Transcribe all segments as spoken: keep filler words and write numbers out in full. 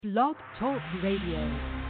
Blog Talk Radio.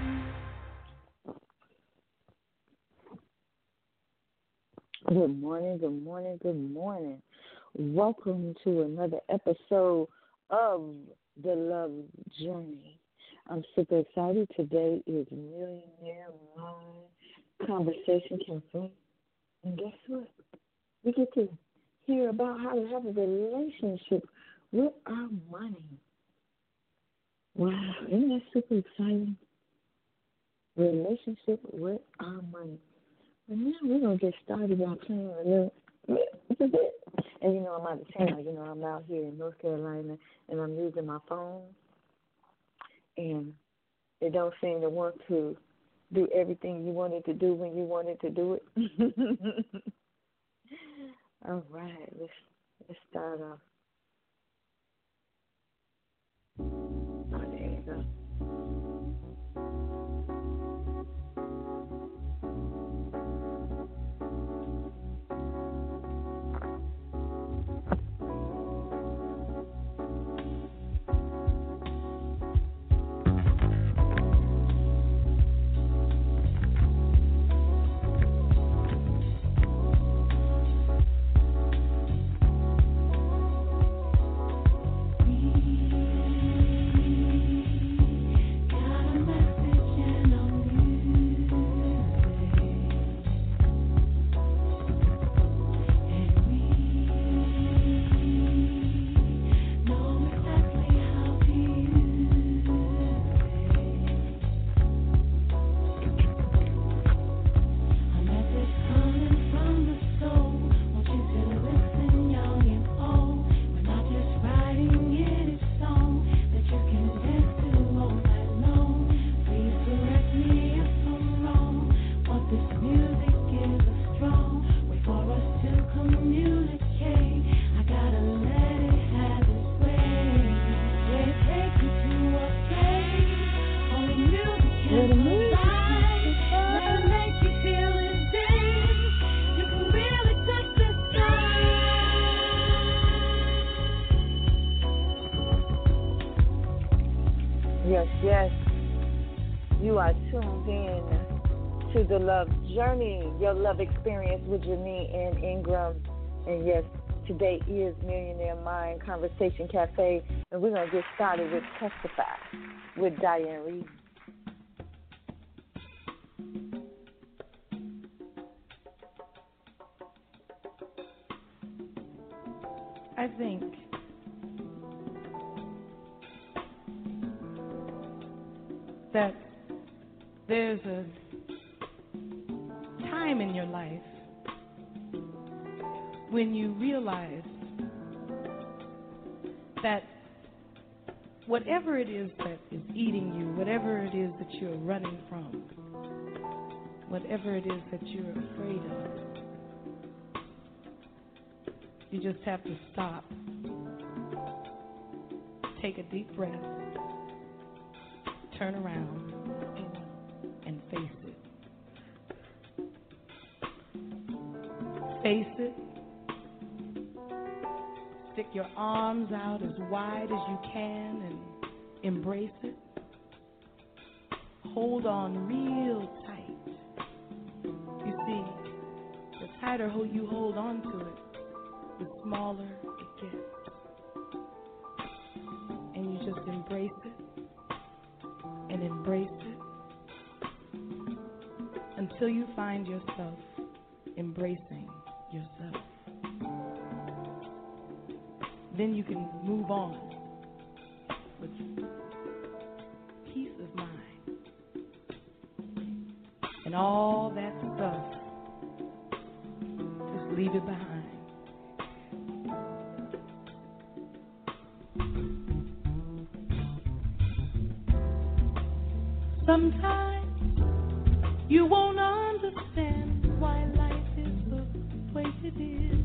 Good morning, good morning, good morning. Welcome to another episode of The Love Journey. I'm super excited. Today is Millionaire Mind Conversation Cafe. And guess what? We get to hear about how to have a relationship with our money. Wow, isn't that super exciting? Relationship with our money. And now we're going to get started by playing a little bit. And, you know, I'm out of town. You know, I'm out here in North Carolina, and I'm using my phone. And it don't seem to want to do everything you wanted to do when you wanted to do it. All right, let's, let's start off. Oh, there you go. Yes, yes. You are tuned in to The Love Journey, your love experience with Janine and Ingram. And yes, today is Millionaire Mind Conversation Cafe, and we're going to get started with Testify with Diane Reed. I think that there's a time in your life when you realize that whatever it is that is eating you, whatever it is that you're running from, whatever it is that you're afraid of, you just have to stop, take a deep breath, turn around and face it. Face it. Stick your arms out as wide as you can and embrace it. Hold on real tight. You see, the tighter you hold on to it, the smaller it gets. And you just embrace it. And embrace it until you find yourself embracing yourself. Then you can move on with peace of mind and all that stuff. Just leave it behind. Sometimes you won't understand why life is the way it is.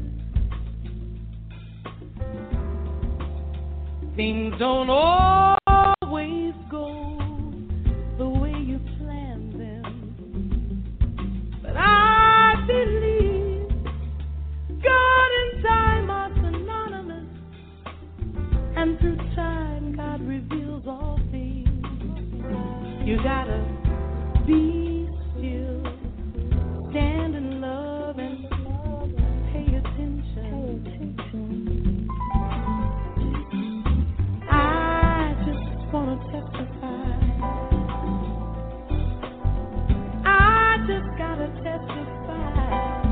Things don't always go the way you plan them. But I believe God and time are synonymous. And through time God reveals all things. You gotta be still, stand in love and pay attention. I just wanna testify. I just gotta testify.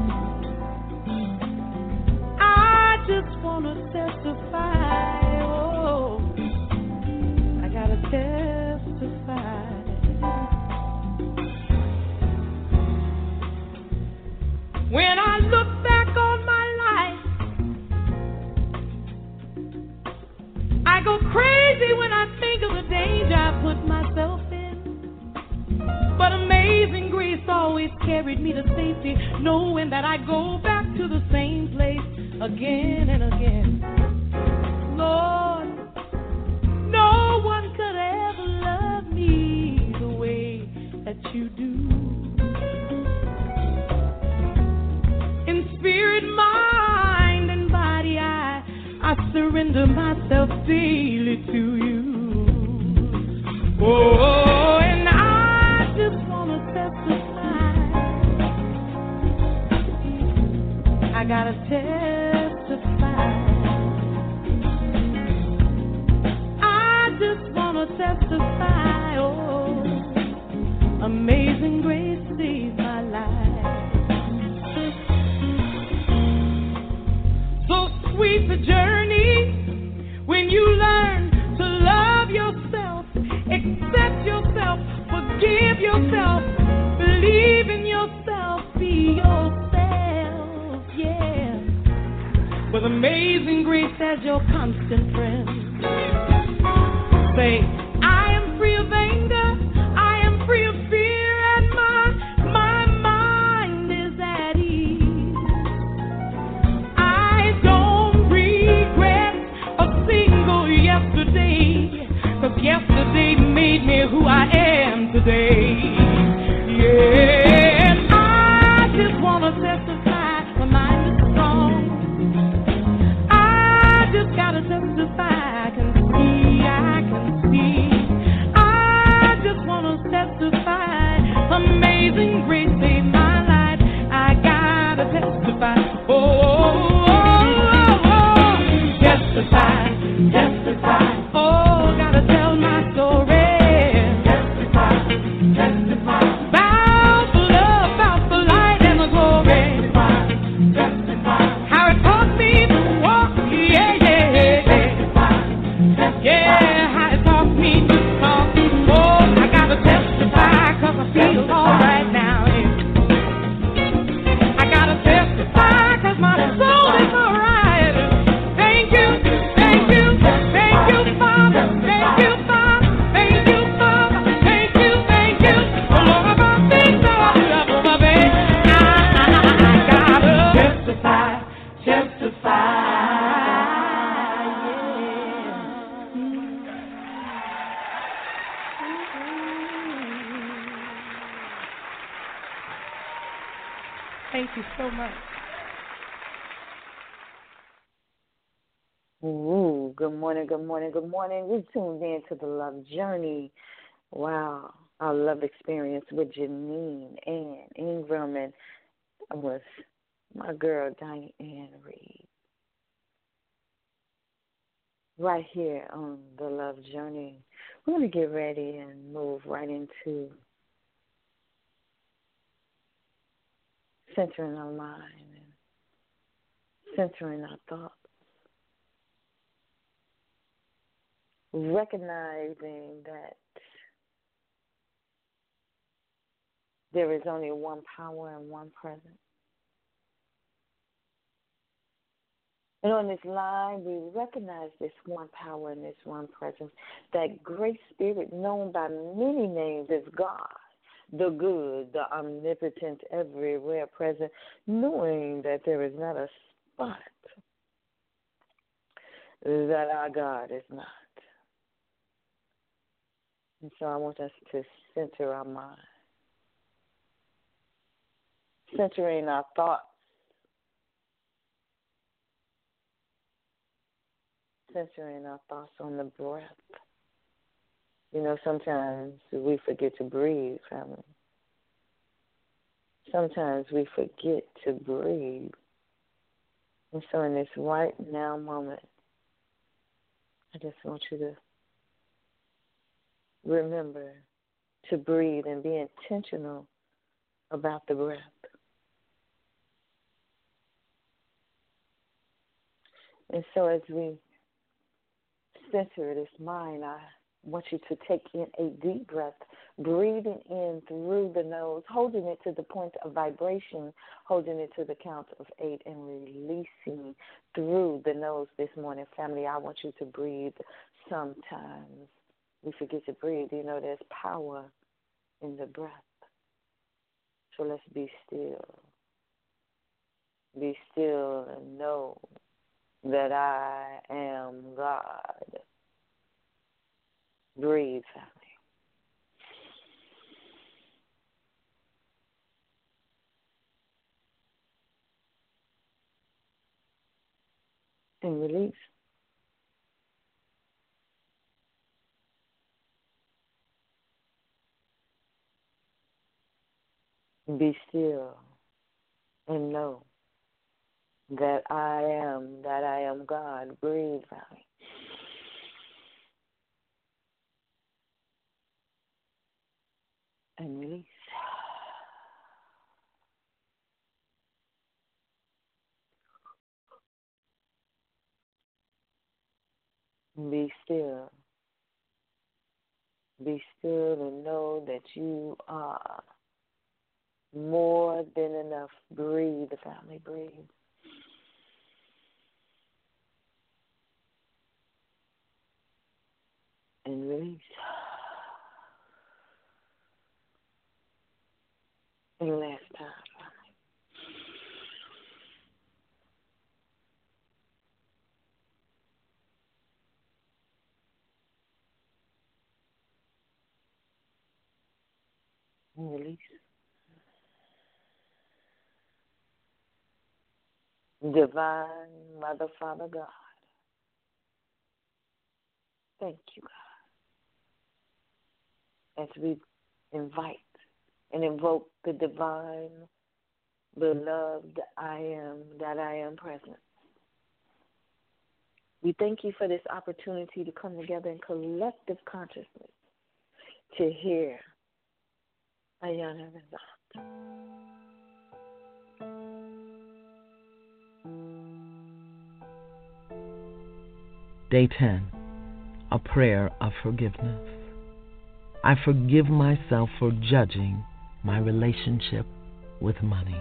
I just wanna testify. Oh, I gotta testify. When I look back on my life, I go crazy when I think of the danger I put myself in. But amazing grace always carried me to safety, knowing that I go back to the same place again and again. Lord, no one could ever love me the way that you do. In spirit, mind, and body, I, I surrender myself daily to you. Oh, and I just want to testify. I got to testify. I just want to testify. Oh, amazing grace saved my life. So sweet the journey when you learn to love yourself, accept yourself, forgive yourself, believe in yourself, be yourself, yeah. With amazing grace as your constant friend. Say, I am free of anger, I am free of fear, and my, my mind is at ease. I don't regret a single yesterday, 'cause yesterday made me who I am today. Yeah, and I just want to testify, my mind is strong. I just got to testify, I can see, I can see. I just want to testify, amazing grace saved my life. I got to testify, oh, oh, oh, oh, testify, testify. Oh, got to tell my story. Testify, testify. About the love, about the light and the glory. Testify, testify. How it taught me to walk, yeah, yeah, yeah. Testify, testify. Yeah, how it taught me to talk. Oh, I got to testify, 'cause I feel all right now. Yeah. I got to testify, 'cause my soul is all right. Thank you, thank you, thank you, Father. Thank you, Father. Thank you, Father. Thank you, thank you. For all of our things that I love, oh, my baby. I, I gotta testify, testify. Yeah. Thank you so much. Ooh, good morning, good morning, good morning. We tuned in to the Love Journey. Wow, our love experience with Janine and Ingram, and with my girl Diane Reed. Right here on the Love Journey. We're going to get ready and move right into centering our mind and centering our thoughts. Recognizing that there is only one power and one presence. And on this line, we recognize this one power and this one presence, that great spirit known by many names as God, the good, the omnipotent, everywhere present, knowing that there is not a spot that our God is not. And so I want us to center our mind, centering our thoughts, centering our thoughts on the breath You know, sometimes we forget to breathe, family. Sometimes we forget to breathe. And so in this right now moment, I just want you to remember to breathe and be intentional about the breath. And so as we center this mind, I want you to take in a deep breath, breathing in through the nose, holding it to the point of vibration, holding it to the count of eight, and releasing through the nose this morning. Family, I want you to breathe. Sometimes we forget to breathe. You know, there's power in the breath. So let's be still. Be still and know that I am God. Breathe, family. And release. Be still and know that I am, that I am God. Breathe, family. And release. Be still. Be still and know that you are more than enough. Breathe, family, breathe. And release. And last time, family. And release. Divine Mother, Father, God. Thank you, God. As we invite and invoke the divine, beloved I am, that I am present. We thank you for this opportunity to come together in collective consciousness to hear Ayana Rizat. Day ten, a prayer of forgiveness. I forgive myself for judging my relationship with money.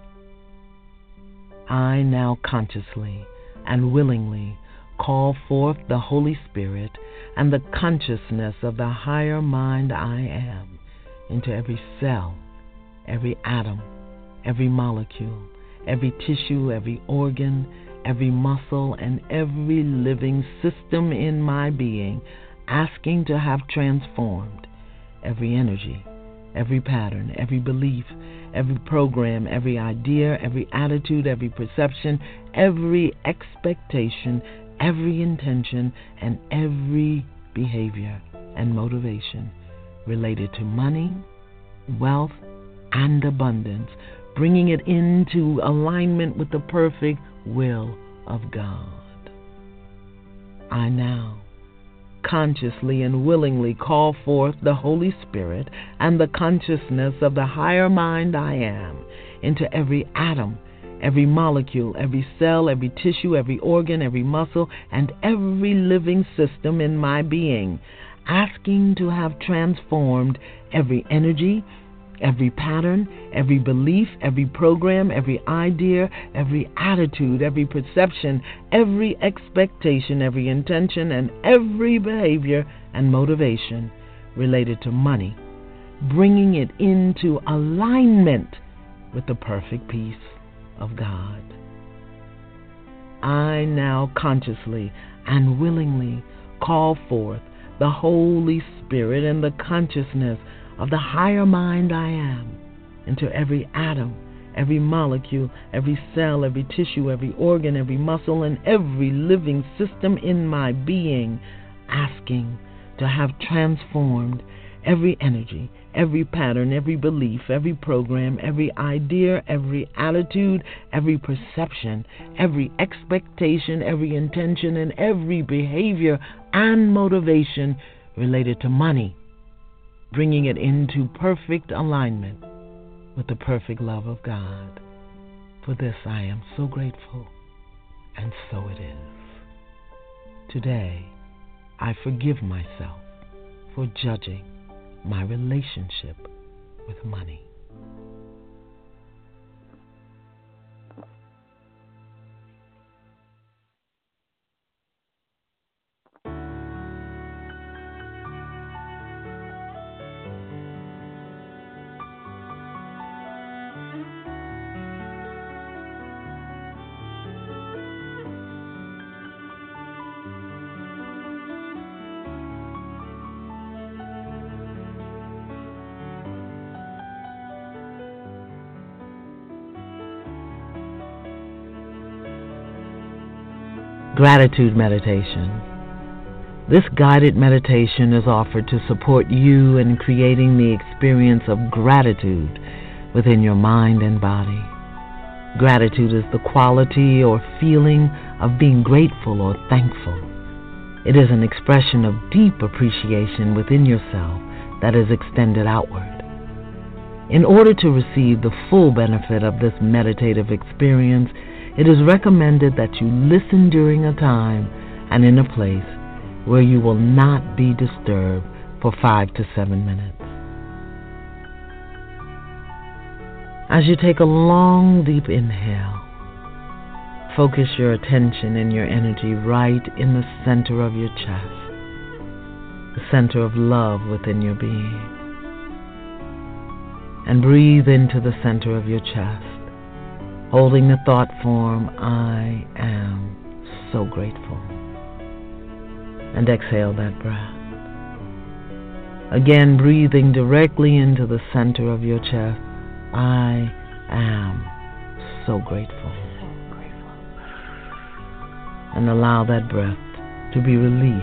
I now consciously and willingly call forth the Holy Spirit and the consciousness of the higher mind I am into every cell, every atom, every molecule, every tissue, every organ, every muscle, and every living system in my being, asking to have transformed every energy, every pattern, every belief, every program, every idea, every attitude, every perception, every expectation, every intention, and every behavior and motivation related to money, wealth, and abundance, bringing it into alignment with the perfect will of God. I now consciously and willingly call forth the Holy Spirit and the consciousness of the higher mind I am into every atom, every molecule, every cell, every tissue, every organ, every muscle, and every living system in my being, asking to have transformed every energy, every pattern, every belief, every program, every idea, every attitude, every perception, every expectation, every intention, and every behavior and motivation related to money, bringing it into alignment with the perfect peace of God. I now consciously and willingly call forth the Holy Spirit and the consciousness of the higher mind I am into every atom, every molecule, every cell, every tissue, every organ, every muscle, and every living system in my being, asking to have transformed every energy, every pattern, every belief, every program, every idea, every attitude, every perception, every expectation, every intention, and every behavior and motivation related to money, bringing it into perfect alignment with the perfect love of God. For this I am so grateful, and so it is. Today, I forgive myself for judging my relationship with money. Gratitude meditation. This guided meditation is offered to support you in creating the experience of gratitude within your mind and body. Gratitude is the quality or feeling of being grateful or thankful. It is an expression of deep appreciation within yourself that is extended outward. In order to receive the full benefit of this meditative experience, it is recommended that you listen during a time and in a place where you will not be disturbed for five to seven minutes. As you take a long, deep inhale, focus your attention and your energy right in the center of your chest, the center of love within your being. And breathe into the center of your chest, holding the thought form, I am so grateful. And exhale that breath. Again, breathing directly into the center of your chest, I am so grateful. So grateful. And allow that breath to be released.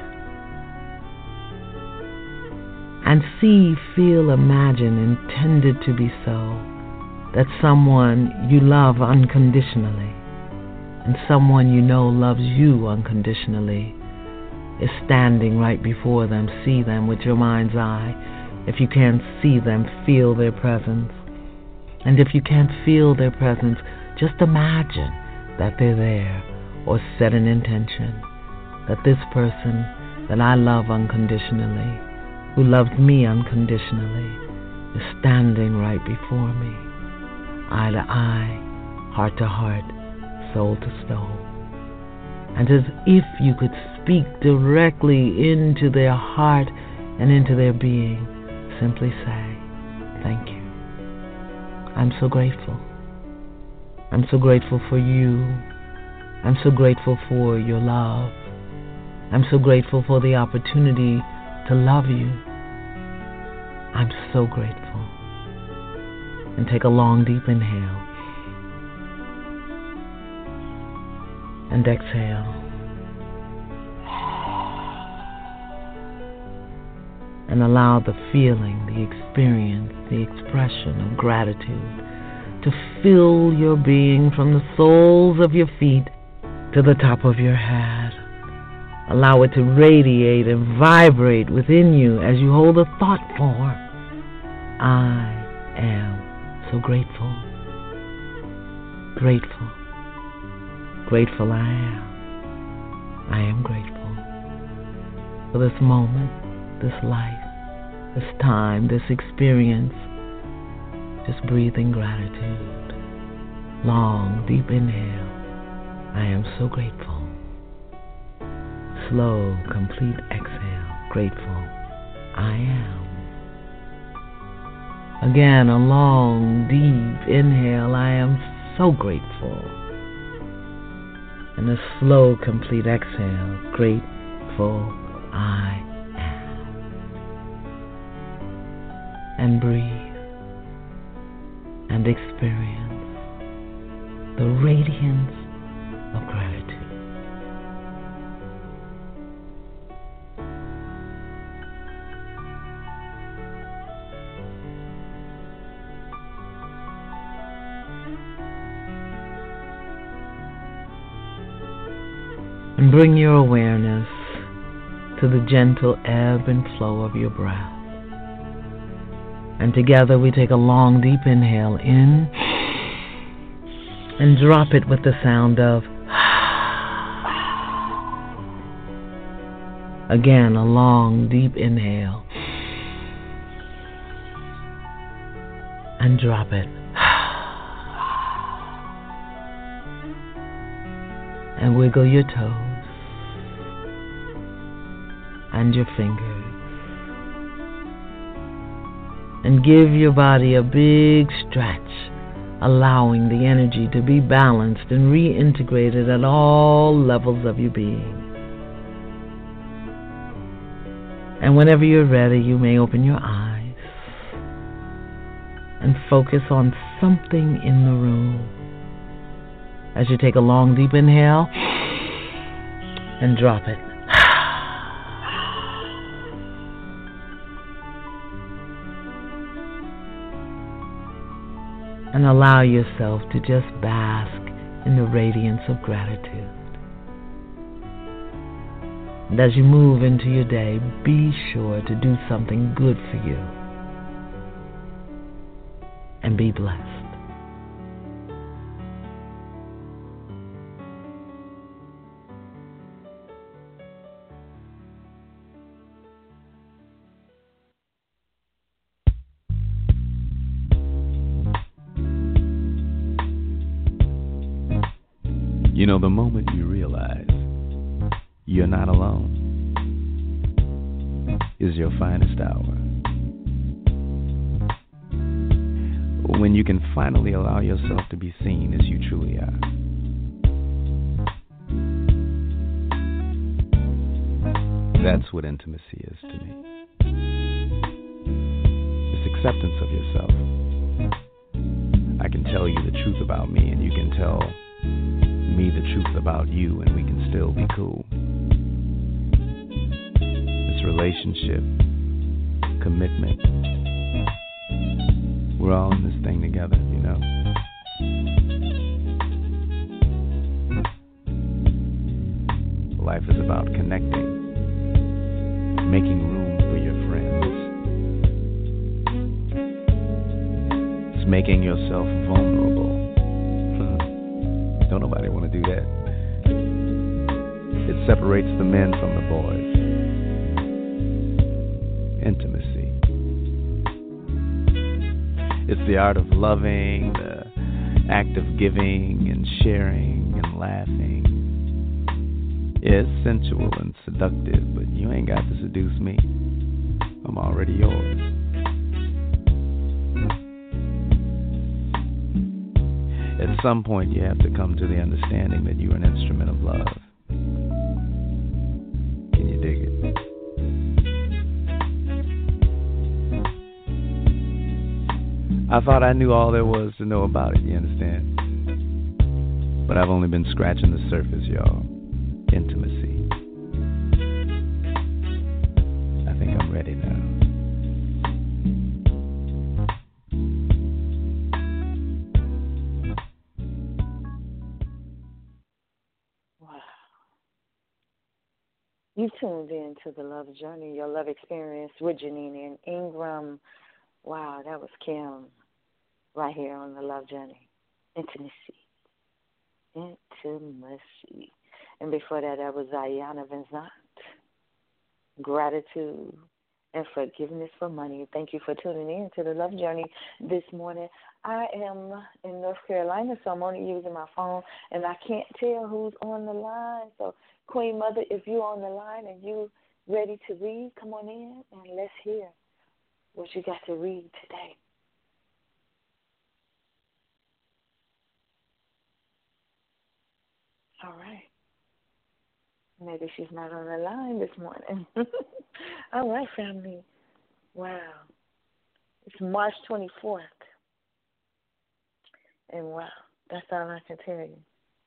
And see, feel, imagine, intended to be so, that someone you love unconditionally and someone you know loves you unconditionally is standing right before them. See them with your mind's eye. If you can't see them, feel their presence. And if you can't feel their presence, just imagine that they're there, or set an intention that this person that I love unconditionally, who loves me unconditionally, is standing right before me, eye to eye, heart to heart, soul to soul. And as if you could speak directly into their heart and into their being, simply say, thank you. I'm so grateful. I'm so grateful for you. I'm so grateful for your love. I'm so grateful for the opportunity to love you. I'm so grateful. And take a long, deep inhale. And exhale. And allow the feeling, the experience, the expression of gratitude to fill your being from the soles of your feet to the top of your head. Allow it to radiate and vibrate within you as you hold a thought form. I am so grateful. Grateful. Grateful I am. I am grateful for this moment, this life, this time, this experience. Just breathing gratitude. Long, deep inhale. I am so grateful. Slow, complete exhale. Grateful. I am. Again, a long, deep inhale. I am so grateful. And a slow, complete exhale. Grateful. I am. And breathe. And experience the radiance of gratitude. And bring your awareness to the gentle ebb and flow of your breath. And together we take a long, deep inhale in and drop it with the sound of again, a long, deep inhale and drop it. And wiggle your toes and your fingers. And give your body a big stretch, allowing the energy to be balanced and reintegrated at all levels of your being. And whenever you're ready, you may open your eyes and focus on something in the room. As you take a long, deep inhale and drop it. And allow yourself to just bask in the radiance of gratitude. And as you move into your day, be sure to do something good for you. And be blessed. You know, the moment you realize you're not alone is your finest hour. When you can finally allow yourself to be seen as you truly are. That's what intimacy is to me. It's acceptance of yourself. I can tell you the truth about me, and you can tell me the truth about you, and we can still be cool. This relationship, commitment, we're all in this thing together, you know. Life is about connecting, making room for your friends. It's making yourself vulnerable. Don't nobody want to do that. It separates the men from the boys. Intimacy. It's the art of loving, the act of giving and sharing and laughing. Yeah, it's sensual and seductive, but you ain't got to seduce me. I'm already yours. At some point, you have to come to the understanding that you're an instrument of love. Can you dig it? I thought I knew all there was to know about it, you understand? But I've only been scratching the surface, y'all. Intimacy. I think I'm ready now. You tuned in to The Love Journey, your love experience with Janine and Ingram. Wow, that was Kim right here on The Love Journey. Intimacy. Intimacy. And before that, that was Ayana Vincent. Gratitude and forgiveness for money. Thank you for tuning in to The Love Journey this morning. I am in North Carolina, so I'm only using my phone, and I can't tell who's on the line. So, Queen Mother, if you're on the line and you ready to read, come on in and let's hear what you got to read today. All right. Maybe she's not on the line this morning. All right, family. Wow. It's March twenty-fourth. And wow, that's all I can tell you.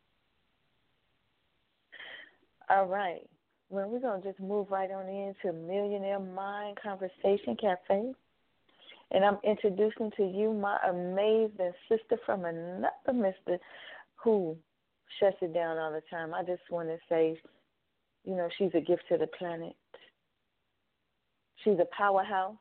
All right. Well, we're going to just move right on into Millionaire Mind Conversation Cafe. And I'm introducing to you my amazing sister from another mister who shuts it down all the time. I just want to say You know, she's a gift to the planet. She's a powerhouse.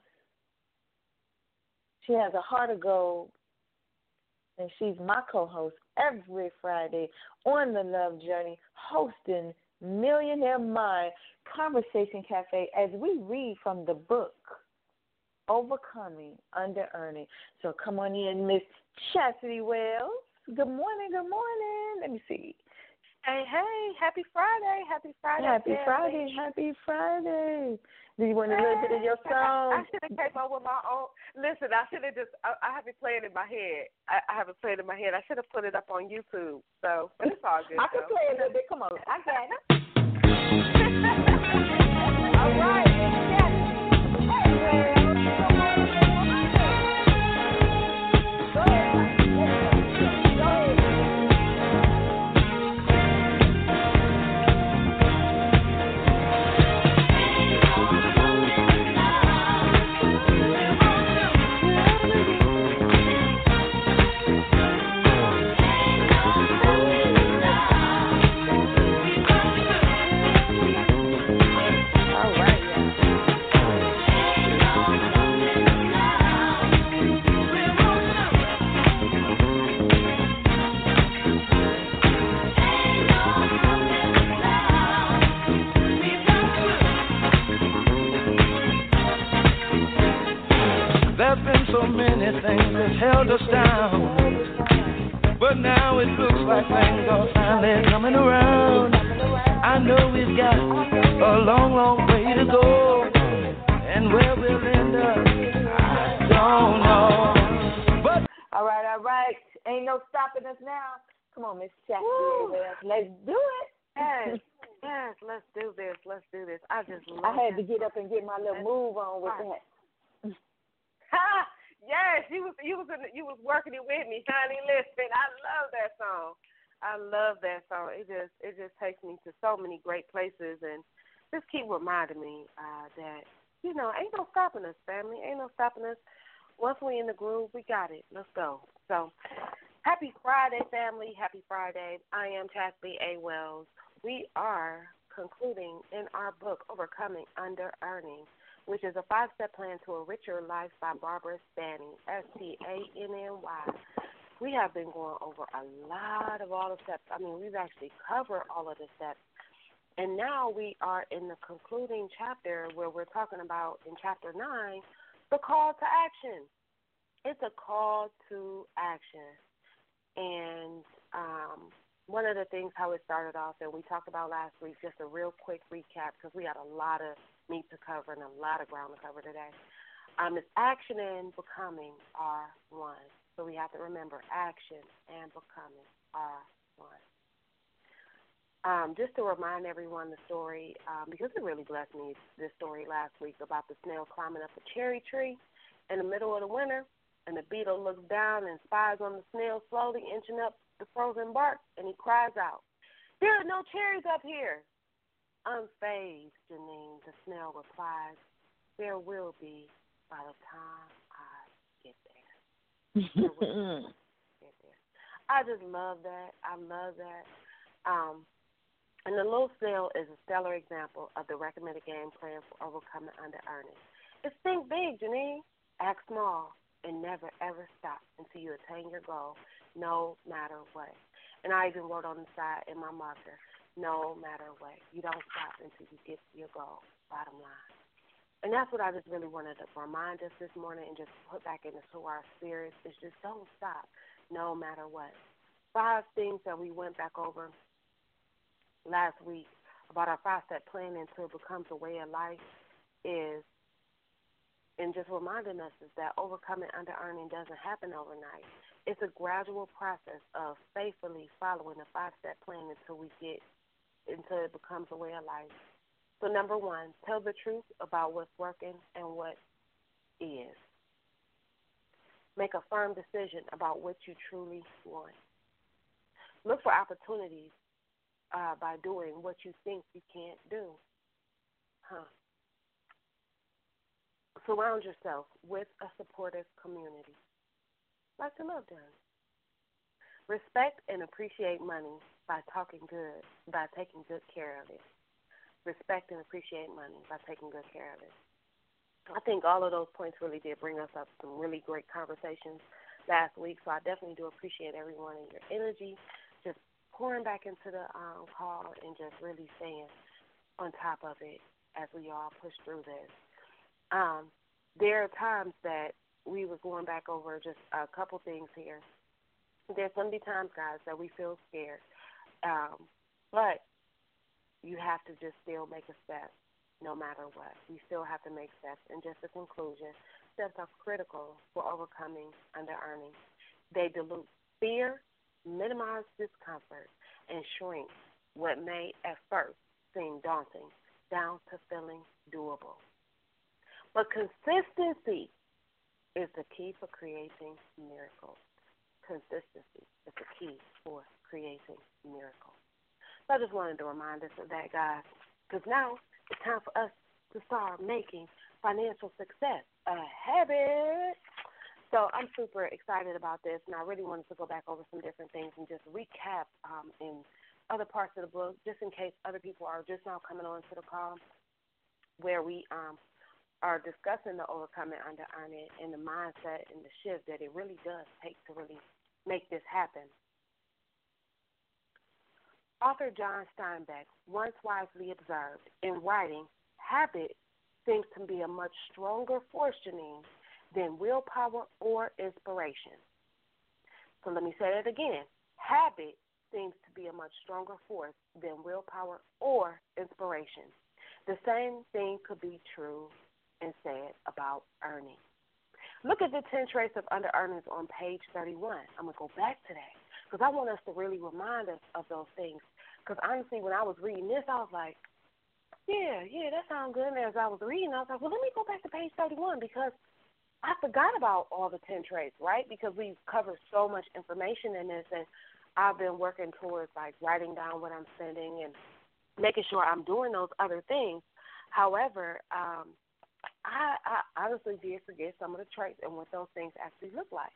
She has a heart of gold. And she's my co-host every Friday on The Love Journey, hosting Millionaire Mind Conversation Cafe as we read from the book, Overcoming Under Earning. So come on in, Miss Chastity Wells. Good morning, good morning. Let me see. Hey, hey, happy Friday, happy Friday. Happy family. Friday, happy Friday. Do you want a little bit of your song? I, I should have came up with my own. Listen, I should have just, I, I have it playing in my head. I, I have it playing in my head. I should have put it up on YouTube. So, but it's all good. I can though. play a little bit. Come on. I got it. All right. Yes. Hey, well. Go ahead. Go ahead. There's been so many things that held us down, but now it looks like things are finally coming around. I know we've got a long, long way to go, and where we'll end up, I don't know. But all right, all right. Ain't no stopping us now. Come on, Miss Chastity Wells. Let's do it. Yes, yes, let's do this. Let's do this. I just love I had to this. get up and get my little move on with that. Ha! Yes, you was you was in the, you was working it with me, honey. Listen, I love that song. I love that song. It just it just takes me to so many great places, and just keep reminding me uh, that you know ain't no stopping us, family. Ain't no stopping us. Once we in the groove, we got it. Let's go. So, happy Friday, family. Happy Friday. I am Chastity A. Wells. We are concluding in our book, Overcoming Under Earning, which is a five-step plan to a richer life by Barbara Stanny, S T A N N Y. We have been going over a lot of all the steps. I mean, we've actually covered all of the steps. And now we are in the concluding chapter where we're talking about, in chapter nine, the call to action. It's a call to action. And um, one of the things, how it started off, and we talked about last week, just a real quick recap, because we had a lot of meat to cover and a lot of ground to cover today. Um, it's action and becoming are one. So we have to remember action and becoming are one. Um, just to remind everyone the story, um, because it really blessed me, this story last week about the snail climbing up a cherry tree in the middle of the winter, and the beetle looks down and spies on the snail slowly inching up the frozen bark, and he cries out, "There are no cherries up here." Unfazed, Janine, the snail replies, "There will be by the time I get there." There will be get there. I just love that. I love that. Um, and the little snail is a stellar example of the recommended game plan for overcoming under earning. It's think big, Janine. Act small and never, ever stop until you attain your goal, no matter what. And I even wrote on the side in my marker, no matter what. You don't stop until you get to your goal, bottom line. And that's what I just really wanted to remind us this morning and just put back into our spirits is just don't stop, no matter what. Five things that we went back over last week about our five-step plan until it becomes a way of life is, and just reminding us is that overcoming under earning doesn't happen overnight. It's a gradual process of faithfully following the five-step plan until we get until it becomes a way of life. So number one, tell the truth about what's working and what is. Make a firm decision about what you truly want. Look for opportunities uh, by doing what you think you can't do. Huh. Surround yourself with a supportive community, like the Love Journey. Respect and appreciate money by talking good, by taking good care of it. respect and appreciate money by taking good care of it. I think all of those points really did bring us up some really great conversations last week, so I definitely do appreciate everyone and your energy, just pouring back into the um, call and just really staying on top of it as we all push through this. Um, there are times that we were going back over just a couple things here. There's going to be times, guys, that we feel scared, um, but you have to just still make a step. No matter what, you still have to make steps. And just a conclusion, steps are critical for overcoming under-earning. They dilute fear, minimize discomfort, and shrink what may at first seem daunting down to feeling doable. But consistency is the key for creating miracles. Consistency is the key for creating miracles. So I just wanted to remind us of that, guys, because now it's time for us to start making financial success a habit. So I'm super excited about this, and I really wanted to go back over some different things and just recap um, in other parts of the book, just in case other people are just now coming on to the call, where we um, are discussing the overcoming under earning and the mindset and the shift that it really does take to really make this happen. Author John Steinbeck once wisely observed, in writing, habit seems to be a much stronger forcing than willpower or inspiration. So let me say that again. Habit seems to be a much stronger force than willpower or inspiration. The same thing could be true and said about earning. Look at the ten traits of under-earners on page thirty-one. I'm going to go back to that because I want us to really remind us of those things. Because honestly, when I was reading this, I was like, yeah, yeah, that sounds good. And as I was reading, I was like, well, let me go back to page thirty-one because I forgot about all the ten traits, right? Because we've covered so much information in this, and I've been working towards, like, writing down what I'm spending and making sure I'm doing those other things. However, um, I, I honestly did forget some of the traits and what those things actually look like.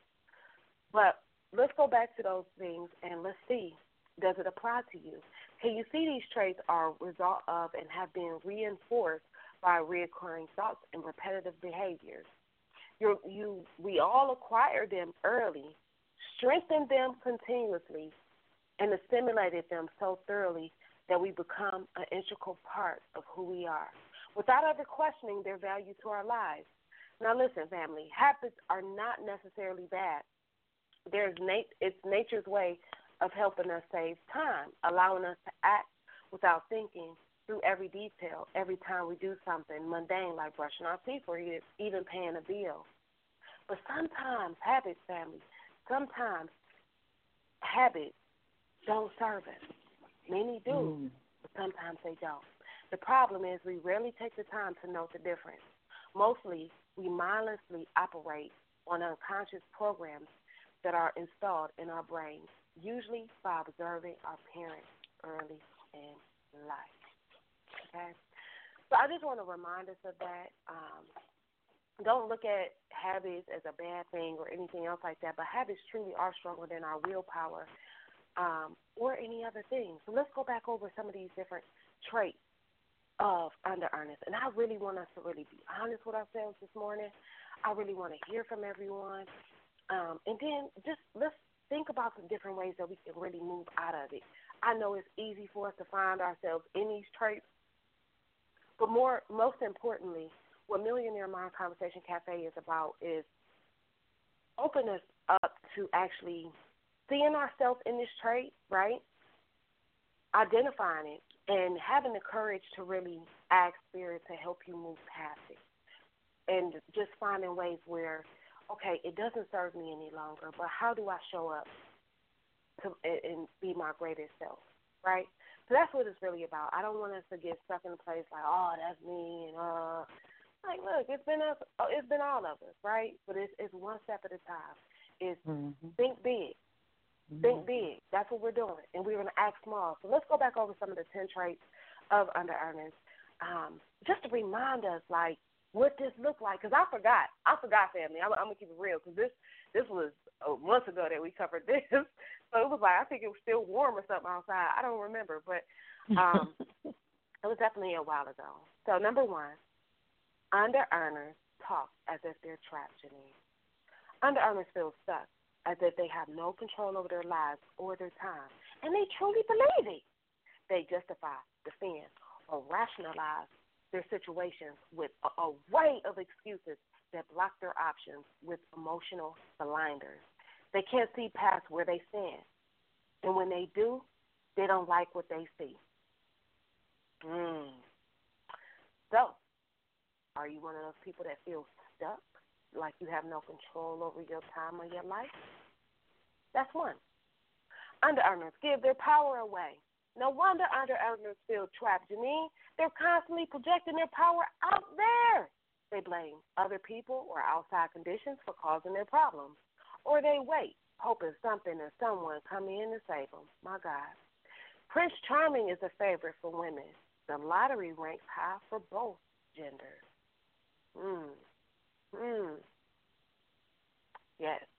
But let's go back to those things and let's see, does it apply to you? Can you see these traits are a result of and have been reinforced by reoccurring thoughts and repetitive behaviors? You're, you, we all acquire them early, strengthened them continuously, and assimilated them so thoroughly that we become an integral part of who we are, without ever questioning their value to our lives. Now listen, family, habits are not necessarily bad. There's nat- it's nature's way of helping us save time, allowing us to act without thinking through every detail every time we do something mundane like brushing our teeth or even paying a bill. But sometimes habits, family, sometimes habits don't serve us. Many do, mm. but sometimes they don't. The problem is we rarely take the time to note the difference. Mostly, we mindlessly operate on unconscious programs that are installed in our brains, usually by observing our parents early in life. Okay? So I just want to remind us of that. Um, don't look at habits as a bad thing or anything else like that, but habits truly are stronger than our willpower um, or any other thing. So let's go back over some of these different traits of under-earners. And I really want us to really be honest with ourselves this morning. I really want to hear from everyone. Um, and then just let's think about the different ways that we can really move out of it. I know it's easy for us to find ourselves in these traits, but more, most importantly, what Millionaire Mind Conversation Cafe is about is open us up to actually seeing ourselves in this trait, right? Identifying it and having the courage to really ask Spirit to help you move past it. And just finding ways where, okay, it doesn't serve me any longer, but how do I show up to and be my greatest self, right? So that's what it's really about. I don't want us to get stuck in a place like, oh, that's me, and uh, like, look, it's been us, it's been all of us, right? But it's it's one step at a time. It's mm-hmm. think big, mm-hmm. think big. That's what we're doing, and we're going to act small. So let's go back over some of the ten traits of under-earners, um, just to remind us, like, what this looked like, because I forgot. I forgot, family. I'm, I'm going to keep it real, because this, this was a month ago that we covered this. So it was like, I think it was still warm or something outside. I don't remember. But um, It was definitely a while ago. So, number one, under earners talk as if they're trapped, Janine. Under earners feel stuck as if they have no control over their lives or their time, and they truly believe it. They justify, defend, or rationalize their situations with an array of excuses that block their options with emotional blinders. They can't see past where they stand, and when they do, they don't like what they see. Mm. So, are you one of those people that feels stuck, like you have no control over your time or your life? That's one. Under-earners give their power away. No wonder under-earners feel trapped, Janine. They're constantly projecting their power out there. They blame other people or outside conditions for causing their problems. Or they wait, hoping something or someone come in and save them. My God. Prince Charming is a favorite for women. The lottery ranks high for both genders. Hmm. Hmm. Yes.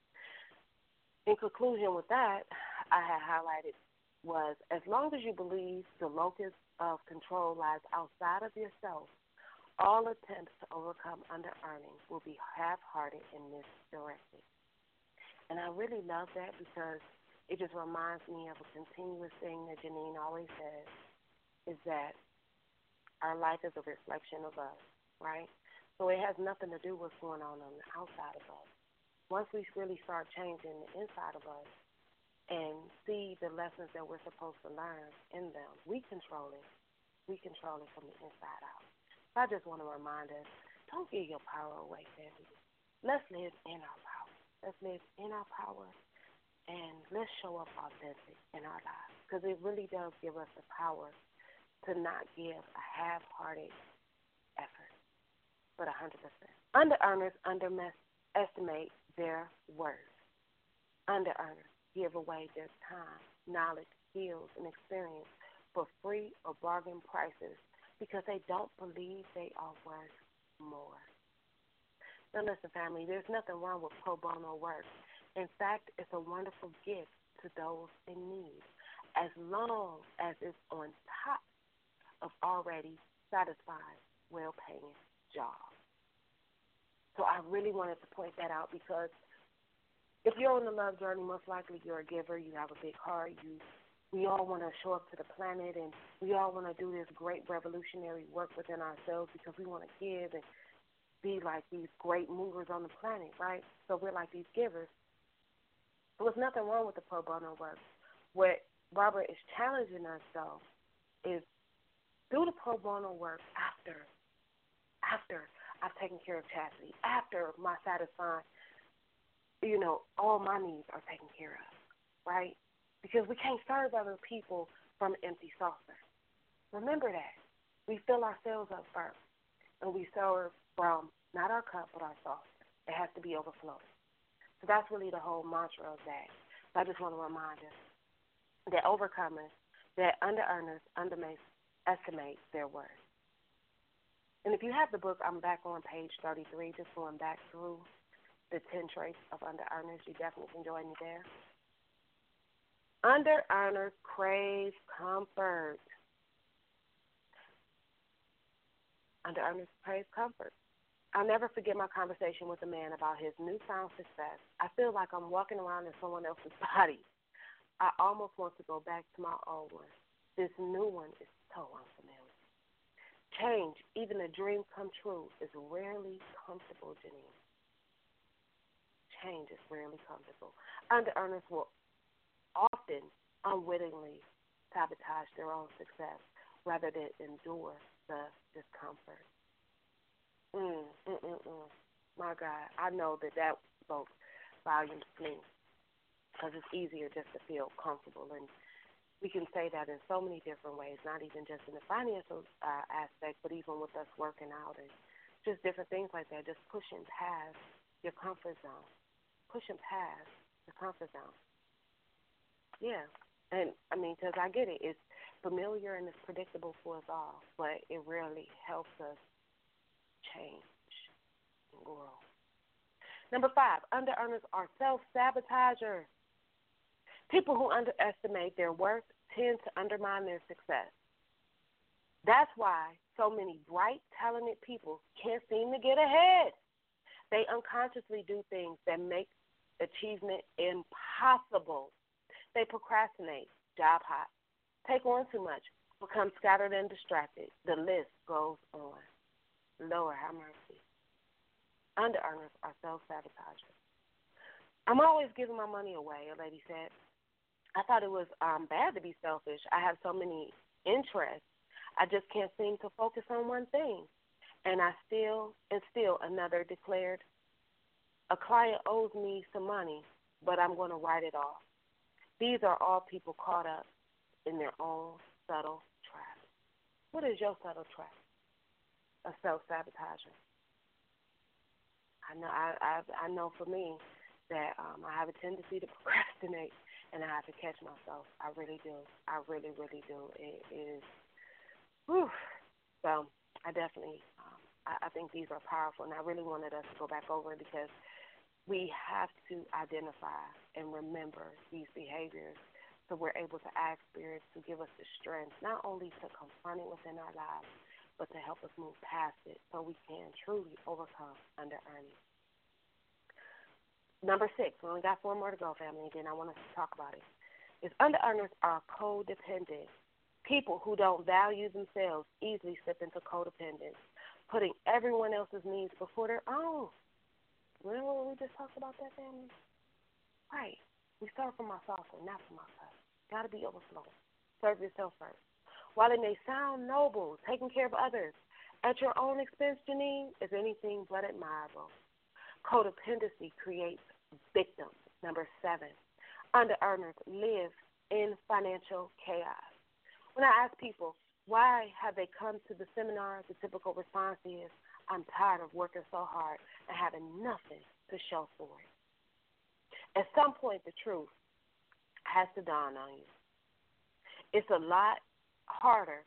In conclusion with that, I had highlighted was as long as you believe the locus of control lies outside of yourself, all attempts to overcome under-earning will be half-hearted and misdirected. And I really love that because it just reminds me of a continuous thing that Janine always says, is that our life is a reflection of us, right? So it has nothing to do with what's going on on the outside of us. Once we really start changing the inside of us and see the lessons that we're supposed to learn in them, we control it. We control it from the inside out. So I just want to remind us, don't give your power away, family. Let's live in our power. Let's live in our power, and let's show up authentic in our lives, because it really does give us the power to not give a half-hearted effort, but one hundred percent. Under-earners underestimate their worth. Under-earners give away their time, knowledge, skills, and experience for free or bargain prices because they don't believe they are worth more. Now listen, family, there's nothing wrong with pro bono work. In fact, it's a wonderful gift to those in need, as long as it's on top of already satisfying, well-paying jobs. So I really wanted to point that out because if you're on the love journey, most likely you're a giver, you have a big heart, you we all want to show up to the planet, and we all want to do this great revolutionary work within ourselves because we want to give and be like these great movers on the planet, right? So we're like these givers. There's nothing wrong with the pro bono work. What Barbara is challenging us, though, is do the pro bono work after, after I've taken care of Chastity, after my satisfying, you know, all my needs are taken care of, right? Because we can't serve other people from an empty saucer. Remember that. We fill ourselves up first, and we serve from not our cup, but our saucer. It has to be overflowing. So that's really the whole mantra of that. So I just want to remind us that overcomers, that under-earners underestimate their worth. And if you have the book, I'm back on page thirty-three, just going back through the ten traits of under-earners. You definitely can join me there. Under-earners crave comfort. Under-earners crave comfort. I'll never forget my conversation with a man about his newfound success. I feel like I'm walking around in someone else's body. I almost want to go back to my old one. This new one is so unfamiliar. Change, even a dream come true, is rarely comfortable, Janine. Change is rarely comfortable. Under-earners will often unwittingly sabotage their own success rather than endure the discomfort. Mm, mm, mm, mm. My God, I know that that spoke volumes to me because it's easier just to feel comfortable. And we can say that in so many different ways, not even just in the financial uh, aspect, but even with us working out and just different things like that, just pushing past your comfort zone, pushing past the comfort zone. Yeah, and I mean, because I get it. It's familiar and it's predictable for us all, but it rarely helps us change and grow. Number five, under-earners are self-sabotagers. People who underestimate their worth tend to undermine their success. That's why so many bright, talented people can't seem to get ahead. They unconsciously do things that make achievement impossible. They procrastinate, job hop, take on too much, become scattered and distracted. The list goes on. Lord have mercy. Under-earners are self-sabotagers. I'm always giving my money away, a lady said. I thought it was um, bad to be selfish. I have so many interests. I just can't seem to focus on one thing. And I still, and still another declared, a client owes me some money, but I'm going to write it off. These are all people caught up in their own subtle trap. What is your subtle trap? A self-sabotager. I know, I, I, I know for me that um, I have a tendency to procrastinate, and I have to catch myself. I really do. I really, really do. It, it is, whew. So I definitely, um, I, I think these are powerful, and I really wanted us to go back over it because we have to identify and remember these behaviors so we're able to ask spirits to give us the strength, not only to confront it within our lives, but to help us move past it so we can truly overcome under-earning. Number six, we only got four more to go, family, and then I want us to talk about it, is under-earners are codependent. People who don't value themselves easily slip into codependence, putting everyone else's needs before their own. Remember when we just talked about that, family? Right. We start from our saucer, not from our cup. Got to be overflowing. Serve yourself first. While it may sound noble, taking care of others at your own expense, Janine, is anything but admirable. Codependency creates victims. Number seven, under-earners live in financial chaos. When I ask people, why have they come to the seminar, the typical response is, I'm tired of working so hard and having nothing to show for it. At some point, the truth has to dawn on you. It's a lot harder.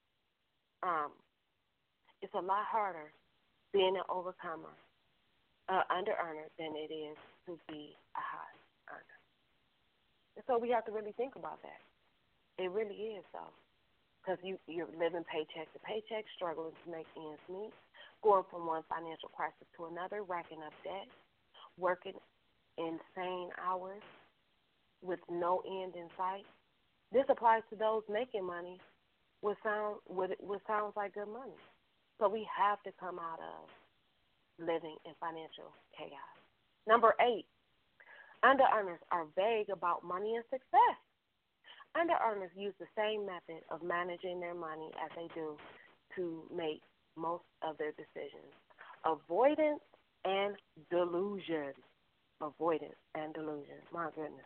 Um, it's a lot harder being an overcomer, uh, under-earner, than it is to be a high earner. And so we have to really think about that. It really is so. Because you, you're living paycheck to paycheck, struggling to make ends meet, going from one financial crisis to another, racking up debt, working insane hours with no end in sight. This applies to those making money with sound with what sounds like good money. So we have to come out of living in financial chaos. Number eight, under-earners are vague about money and success. Under-earners use the same method of managing their money as they do to make most of their decisions. Avoidance and delusion. Avoidance and delusion. My goodness.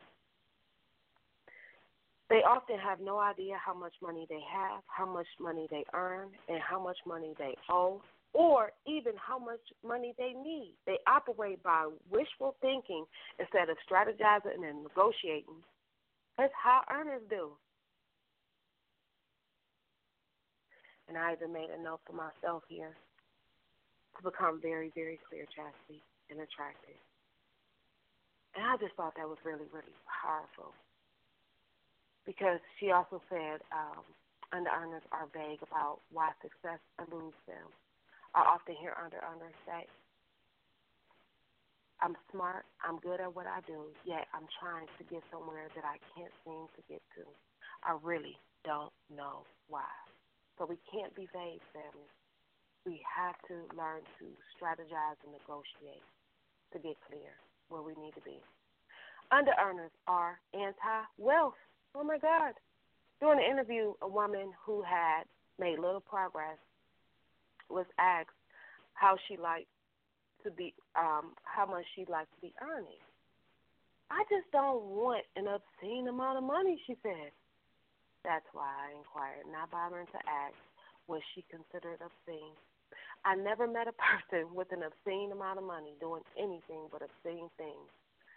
They often have no idea how much money they have, how much money they earn, and how much money they owe, or even how much money they need. They operate by wishful thinking instead of strategizing and negotiating. That's how earners do. And I even made a note for myself here to become very, very clear, chastity, and attractive. And I just thought that was really, really powerful. Because she also said um, under-earners are vague about why success eludes them. I often hear under-earners say, I'm smart, I'm good at what I do, yet I'm trying to get somewhere that I can't seem to get to. I really don't know why. So we can't be vague, family. We have to learn to strategize and negotiate to get clear where we need to be. Under-earners are anti-wealth. Oh, my God. During the interview, a woman who had made little progress was asked how she liked to be, um, how much she'd like to be earning. I just don't want an obscene amount of money, she said. That's why I inquired, not bothering to ask what she considered obscene. I never met a person with an obscene amount of money doing anything but obscene things.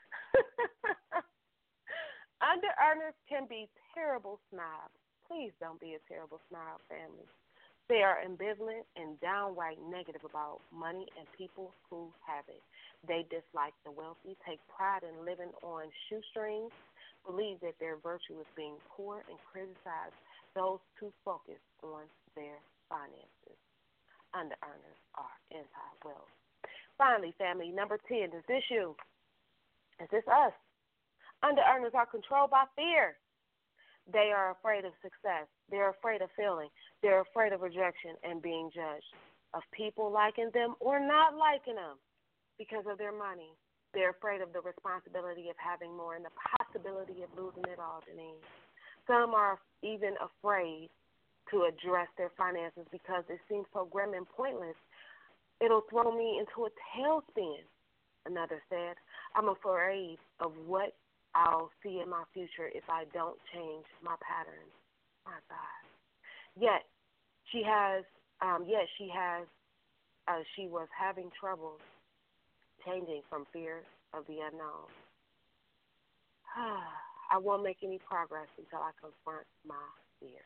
Under-earners can be terrible snobs. Please don't be a terrible snob, family. They are ambivalent and downright negative about money and people who have it. They dislike the wealthy, take pride in living on shoestrings, believe that their virtue is being poor, and criticize those who focus on their finances. Under-earners are anti-wealth. Finally, family, number ten, is this you? Is this us? Under-earners are controlled by fear. They are afraid of success. They're afraid of failing. They're afraid of rejection and being judged, of people liking them or not liking them because of their money. They're afraid of the responsibility of having more and the possibility of losing it all, Denise. Some are even afraid to address their finances because it seems so grim and pointless. It'll throw me into a tailspin, another said. I'm afraid of what I'll see in my future if I don't change my patterns. My God. Yet, she has, um, yet she has, uh, she was having trouble changing from fear of the unknown. I won't make any progress until I confront my fear.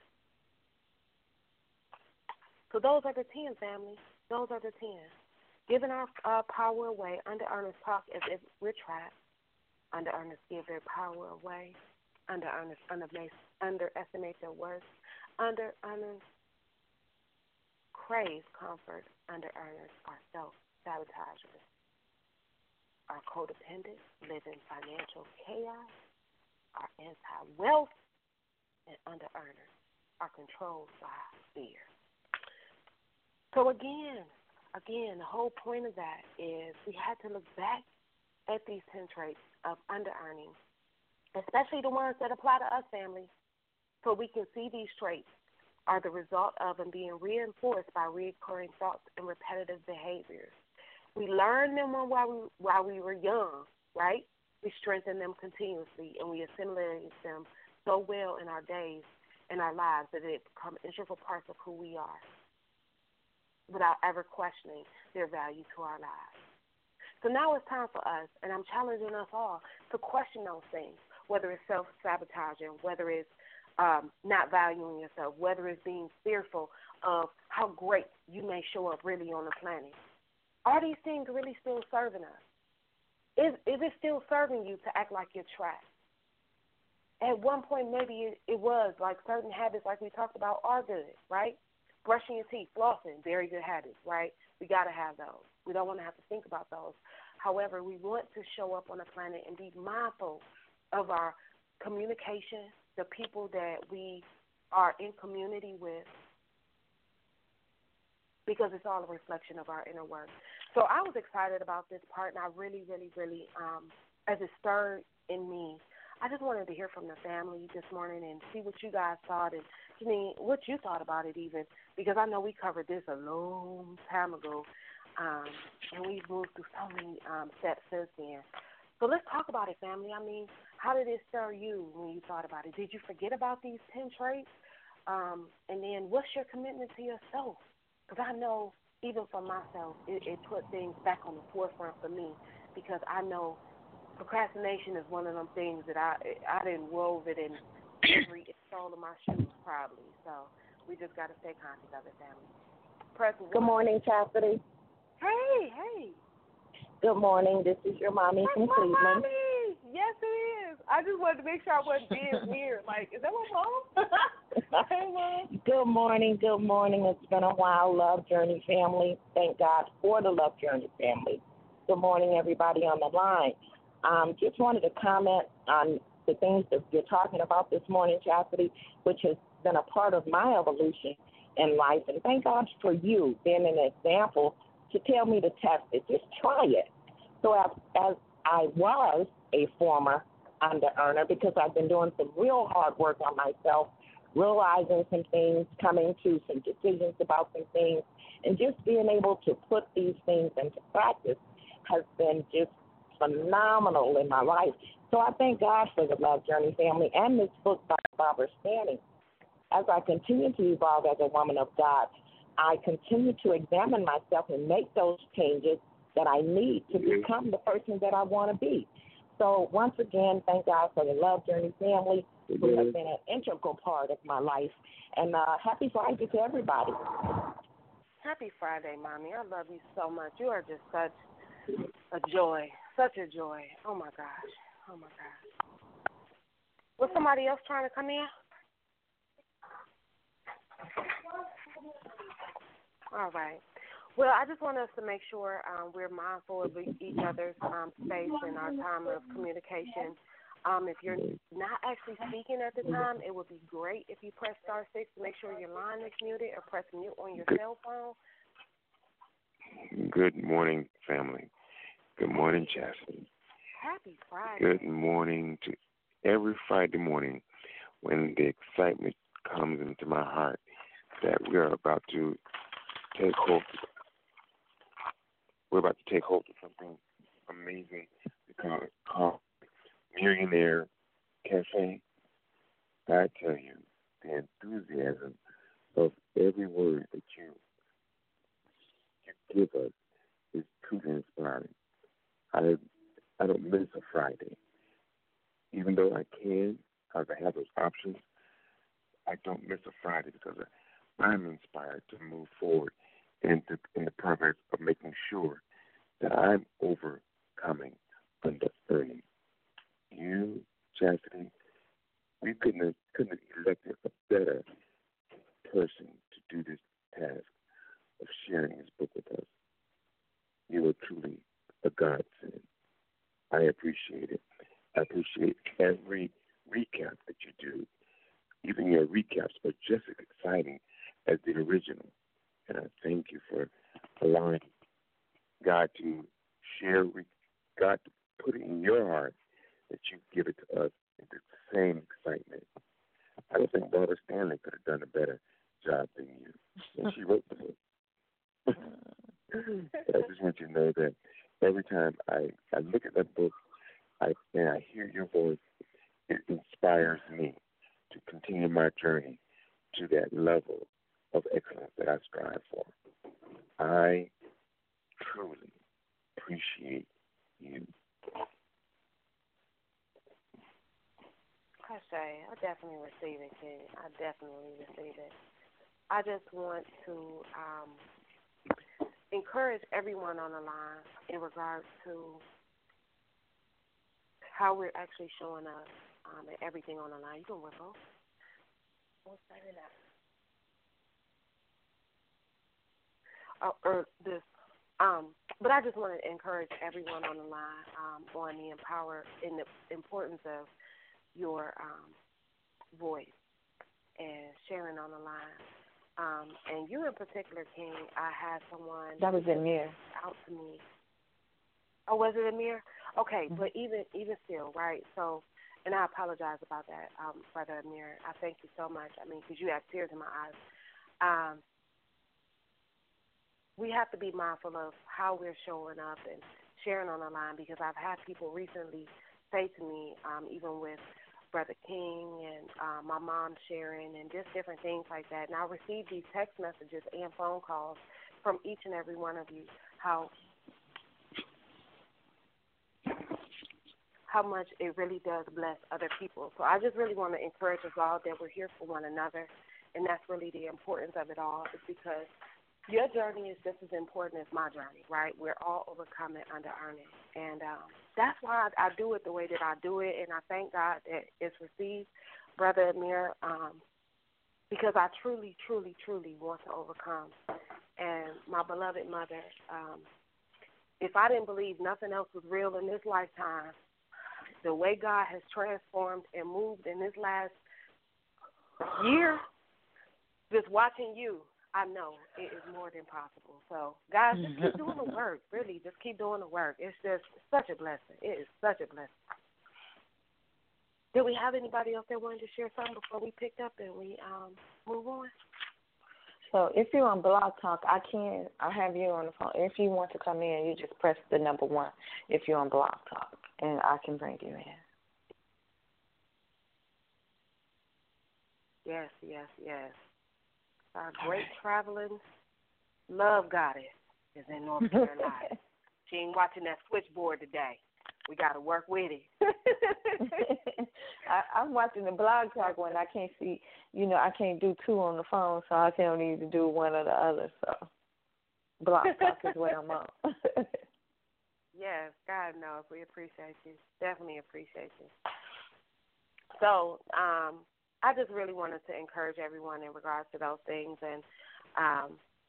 So those are the ten, family. Those are the ten. Giving our uh, power away. Under-earners talk as if we're trapped. Under-earners give their power away. Under-earners underestimate their worth. Under-earners crave comfort. Under-earners are self-sabotagers. Are codependent, live in financial chaos, are anti-wealth, and under-earners are controlled by fear. So again, again, the whole point of that is we had to look back at these ten traits of under-earning, especially the ones that apply to us, family, so we can see these traits are the result of and being reinforced by recurring thoughts and repetitive behaviors. We learned them while we, while we were young, right? We strengthened them continuously, and we assimilated them so well in our days, in our lives, that they become integral parts of who we are without ever questioning their value to our lives. So now it's time for us, and I'm challenging us all to question those things, whether it's self-sabotaging, whether it's um, not valuing yourself, whether it's being fearful of how great you may show up really on the planet. Are these things really still serving us? Is is it still serving you to act like you're trapped? At one point, maybe it, it was, like certain habits like we talked about are good, right? Brushing your teeth, flossing, very good habits, right? We got to have those. We don't want to have to think about those. However, we want to show up on the planet and be mindful of our communication, the people that we are in community with, because it's all a reflection of our inner work. So I was excited about this part, and I really, really, really, um, as it stirred in me, I just wanted to hear from the family this morning and see what you guys thought, and I mean, what you thought about it even, because I know we covered this a long time ago, um, and we've moved through so many um, steps since then. So let's talk about it, family. I mean, how did it stir you when you thought about it? Did you forget about these ten traits? Um, and then what's your commitment to yourself? Because I know, even for myself, it, it put things back on the forefront for me, because I know procrastination is one of them things that I I didn't wove it in every sole of my shoes probably. So we just got to stay conscious of it, family. Present. Good morning, Chastity. Hey, hey. Good morning. This is your mommy That's from my Cleveland. mommy. Yes, it is. I just wanted to make sure I wasn't being weird. Like, is that my mom? Hey, Mom. Good morning. Good morning. It's been a while, Love Journey family. Thank God for the Love Journey family. Good morning, everybody on the line. Um, just wanted to comment on the things that you're talking about this morning, Chastity, which has been a part of my evolution in life. And thank God for you being an example to tell me to test it. Just try it. So as, as I was a former under-earner, because I've been doing some real hard work on myself, realizing some things, coming to some decisions about some things, and just being able to put these things into practice has been just phenomenal in my life. So I thank God for the Love Journey family and this book by Barbara Stanton. As I continue to evolve as a woman of God, I continue to examine myself and make those changes that I need to become the person that I want to be. So once again, thank God for the Love Journey family, who has been an integral part of my life. And uh, happy Friday to everybody. Happy Friday, Mommy. I love you so much. You are just such a joy, such a joy. Oh, my gosh. Oh, my gosh. Was somebody else trying to come in? All right. Well, I just want us to make sure um, we're mindful of e- each other's um, space and our time of communication. Um, if you're not actually speaking at the time, it would be great if you press star six to make sure your line is muted, or press mute on your Good, cell phone. good morning, family. Good morning, Chastity. Happy Friday. Good morning to every Friday morning when the excitement comes into my heart that we are about to take hold. We're about to take hold of something amazing called, called Millionaire Cafe. I tell you, the enthusiasm of every word that you, you give us is truly inspiring. I I don't miss a Friday. Even though I can, because I have those options, I don't miss a Friday because I'm inspired to move forward in the, in the progress of making sure that I'm overcoming under earning. You, Chastity, we couldn't have, couldn't have elected a better person to do this task of sharing this book with us. You are truly a godsend. I appreciate it. I appreciate every recap that you do. Even your recaps are just as exciting as the original. And I thank you for allowing God to share, God to put it in your heart that you give it to us with the same excitement. I don't think Barbara Stanley could have done a better job than you. And she wrote the book. I just want you to know that every time I, I look at that book I, and I hear your voice, it inspires me to continue my journey to that level of excellence that I strive for. I truly appreciate you. Cliche, I definitely receive it, King. I definitely receive it. I just want to um, encourage everyone on the line in regards to how we're actually showing up um, and everything on the line. You can whistle. What's that in that? Oh, or this. Um, but I just want to encourage everyone on the line um, on the empower in the importance of your um, voice and sharing on the line. Um, and you in particular, King, I had someone That was Amir. out to me. Oh, was it Amir? Okay, Mm-hmm. but even even still, right? So, and I apologize about that, um, Brother Amir. I thank you so much. I mean, because you have tears in my eyes. Um, we have to be mindful of how we're showing up and sharing on the line, because I've had people recently say to me, um, even with Brother King and uh, my mom sharing and just different things like that. And I receive these text messages and phone calls from each and every one of you, how how much it really does bless other people. So I just really want to encourage us all that we're here for one another, and that's really the importance of it all, is because your journey is just as important as my journey, right? We're all overcoming under earning. And um, that's why I, I do it the way that I do it, and I thank God that it's received, Brother Amir, um, because I truly, truly, truly want to overcome. And my beloved mother, um, if I didn't believe nothing else was real in this lifetime, the way God has transformed and moved in this last year, just watching you, I know it is more than possible. So, guys, just keep doing the work. Really, just keep doing the work. It's just such a blessing. It is such a blessing. Did we have anybody else that wanted to share something before we picked up and we um, move on? So if you're on Blog Talk, I can I have you on the phone. If you want to come in, you just press the number one if you're on Blog Talk, and I can bring you in. Yes, yes, yes. Our great traveling love goddess is in North Carolina. She ain't watching that switchboard today. We got to work with it. I, I'm watching the Blog Talk one. I can't see, you know, I can't do two on the phone, so I can only either do one or the other. So Blog Talk is what I'm on. Yes, God knows. We appreciate you. Definitely appreciate you. So um, I just really wanted to encourage everyone in regards to those things. And um,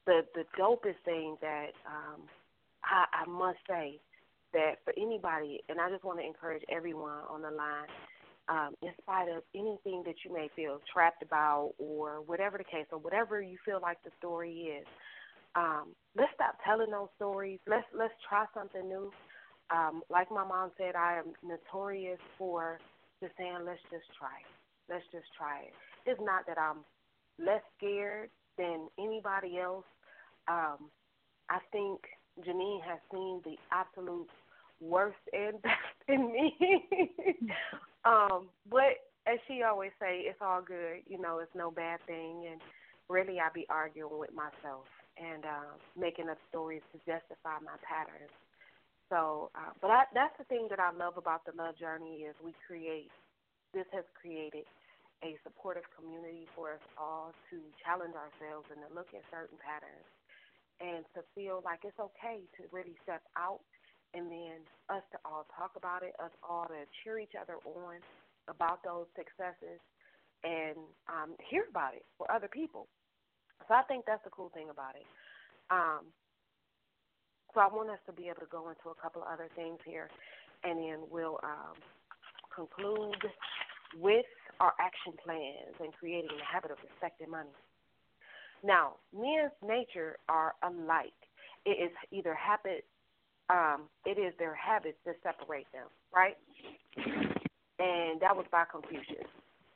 the the dopest thing that um, I, I must say that for anybody, and I just want to encourage everyone on the line, um, in spite of anything that you may feel trapped about or whatever the case or whatever you feel like the story is, um, let's stop telling those stories. Let's let's try something new. Um, like my mom said, I am notorious for just saying, let's just try it. Let's just try it. It's not that I'm less scared than anybody else. Um, I think Janine has seen the absolute worst and best in me. um, but as she always say, it's all good. You know, it's no bad thing. And really, I be arguing with myself and uh, making up stories to justify my patterns. So, uh, but I, that's the thing that I love about the Love Journey is we create, this has created a supportive community for us all to challenge ourselves and to look at certain patterns and to feel like it's okay to really step out and then us to all talk about it, us all to cheer each other on about those successes and um, hear about it for other people. So I think that's the cool thing about it. Um, So I want us to be able to go into a couple of other things here, and then we'll um, conclude with our action plans and creating the habit of respecting money. Now, men's nature are alike. It is either habit, um, it is their habits that separate them, right? And that was by Confucius.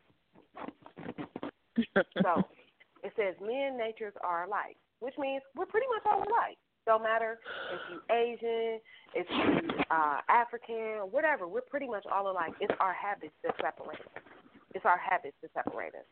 So it says men natures are alike, which means we're pretty much all alike. Don't matter if you Asian, if you uh, African, or whatever. We're pretty much all alike. It's our habits that separate us. It's our habits that separate us.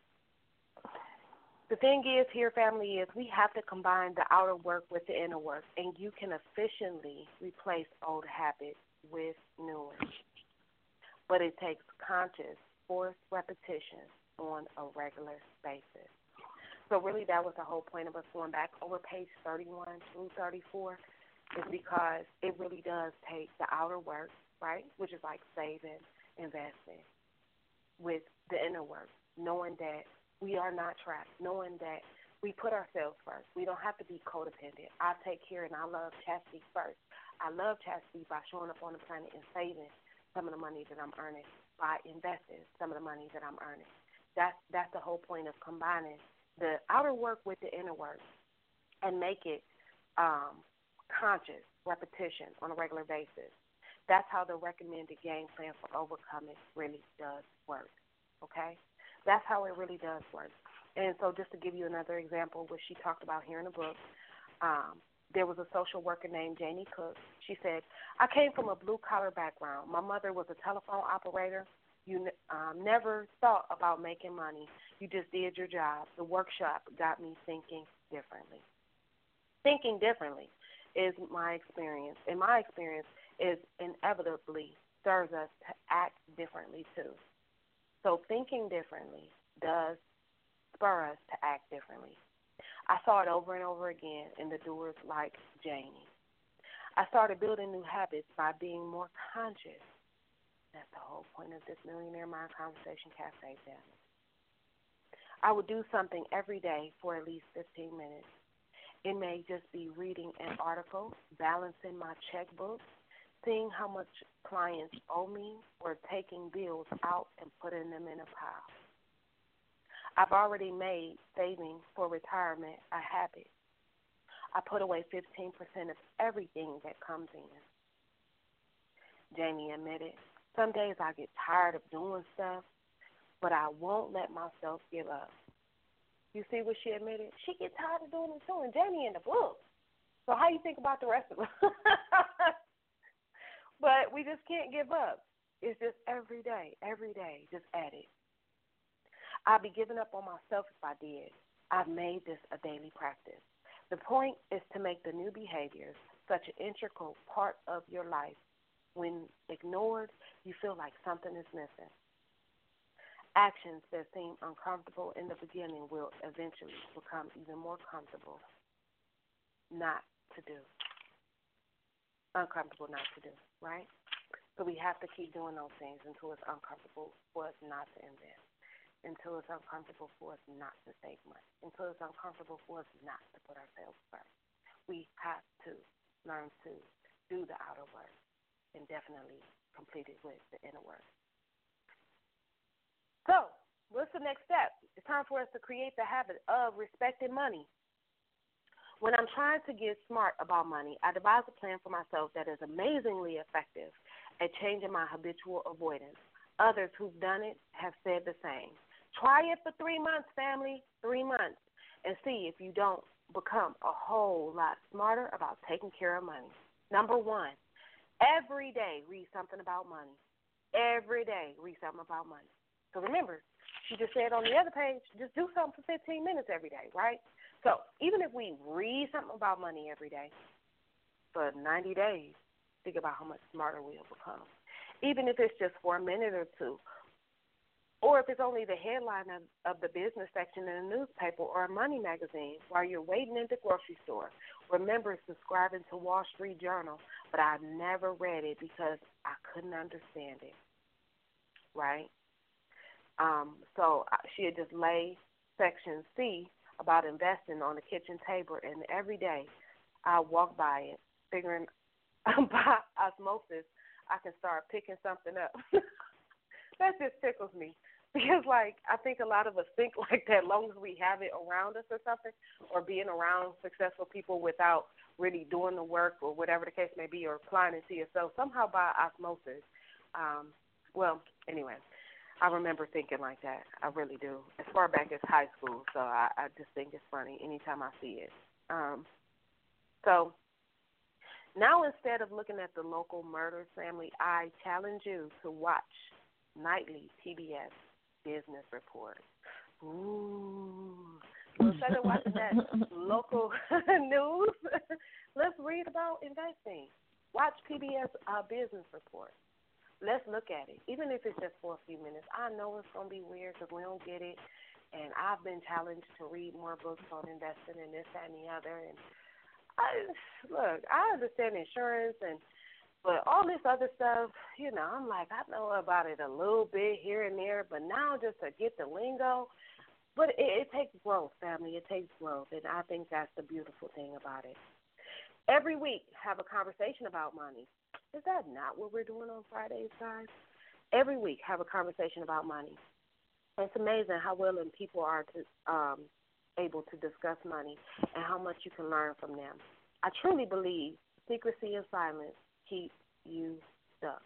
The thing is here, family, is we have to combine the outer work with the inner work, and you can efficiently replace old habits with new ones. But it takes conscious, forced repetition on a regular basis. So really that was the whole point of us going back over page thirty-one through thirty-four is because it really does take the outer work, right, which is like saving, investing, with the inner work, knowing that we are not trapped, knowing that we put ourselves first. We don't have to be codependent. I take care and I love chastity first. I love chastity by showing up on the planet and saving some of the money that I'm earning, by investing some of the money that I'm earning. That's, that's the whole point of combining the outer work with the inner work and make it um, conscious repetition on a regular basis. That's how the recommended game plan for overcoming really does work, okay? That's how it really does work. And so just to give you another example, what she talked about here in the book, um, there was a social worker named Janie Cook. She said, I came from a blue-collar background. My mother was a telephone operator. You um, never thought about making money. You just did your job. The workshop got me thinking differently. Thinking differently is my experience. And my experience is inevitably stirs us to act differently too. So thinking differently does spur us to act differently. I saw it over and over again in the doers like Janie. I started building new habits by being more conscious. That's the whole point of this Millionaire Mind Conversation Cafe family. I would do something every day for at least fifteen minutes. It may just be reading an article, balancing my checkbook, seeing how much clients owe me, or taking bills out and putting them in a pile. I've already made saving for retirement a habit. I put away fifteen percent of everything that comes in. Jamie admitted, some days I get tired of doing stuff, but I won't let myself give up. You see what she admitted? She gets tired of doing it too, and Jamie in the book. So how you think about the rest of us? But we just can't give up. It's just every day, every day, just at it. I'd be giving up on myself if I did. I've made this a daily practice. The point is to make the new behaviors such an integral part of your life. When ignored, you feel like something is missing. Actions that seem uncomfortable in the beginning will eventually become even more comfortable not to do. Uncomfortable not to do, right? So we have to keep doing those things until it's uncomfortable for us not to invest. until it's uncomfortable for us not to save money, until it's uncomfortable for us not to put ourselves first. We have to learn to do the outer work and definitely complete it with the inner work. So, what's the next step? It's time for us to create the habit of respecting money. When I'm trying to get smart about money, I devise a plan for myself that is amazingly effective at changing my habitual avoidance. Others who've done it have said the same. Try it for three months, family, three months, and see if you don't become a whole lot smarter about taking care of money. Number one, every day read something about money. Every day read something about money. So remember, she just said on the other page, just do something for fifteen minutes every day, right? So even if we read something about money every day for ninety days, think about how much smarter we'll become. Even if it's just for a minute or two, or if it's only the headline of, of the business section in a newspaper or a money magazine while you're waiting in the grocery store. Remember subscribing to Wall Street Journal, but I never read it because I couldn't understand it, right? Um, so she had just laid section C about investing on the kitchen table, and every day I walk by it, figuring by osmosis I can start picking something up. That just tickles me because, like, I think a lot of us think like that as long as we have it around us or something, or being around successful people without really doing the work or whatever the case may be, or applying it to yourself somehow by osmosis. Um, well, anyway. I remember thinking like that. I really do. As far back as high school, so I, I just think it's funny anytime I see it. Um, so now instead of looking at the local murders family, I challenge you to watch nightly P B S business report. Ooh. So instead of watching that local news, let's read about investing. Watch P B S uh, business report. Let's look at it, even if it's just for a few minutes. I know it's going to be weird because we don't get it, and I've been challenged to read more books on investing and this, that, and the other. And I, look, I understand insurance, and but all this other stuff, you know, I'm like, I know about it a little bit here and there, but now just to get the lingo, but it, it takes growth, family. It takes growth, and I think that's the beautiful thing about it. Every week, have a conversation about money. Is that not what we're doing on Fridays, guys? Every week, have a conversation about money. It's amazing how willing people are to um, able to discuss money and how much you can learn from them. I truly believe secrecy and silence keep you stuck.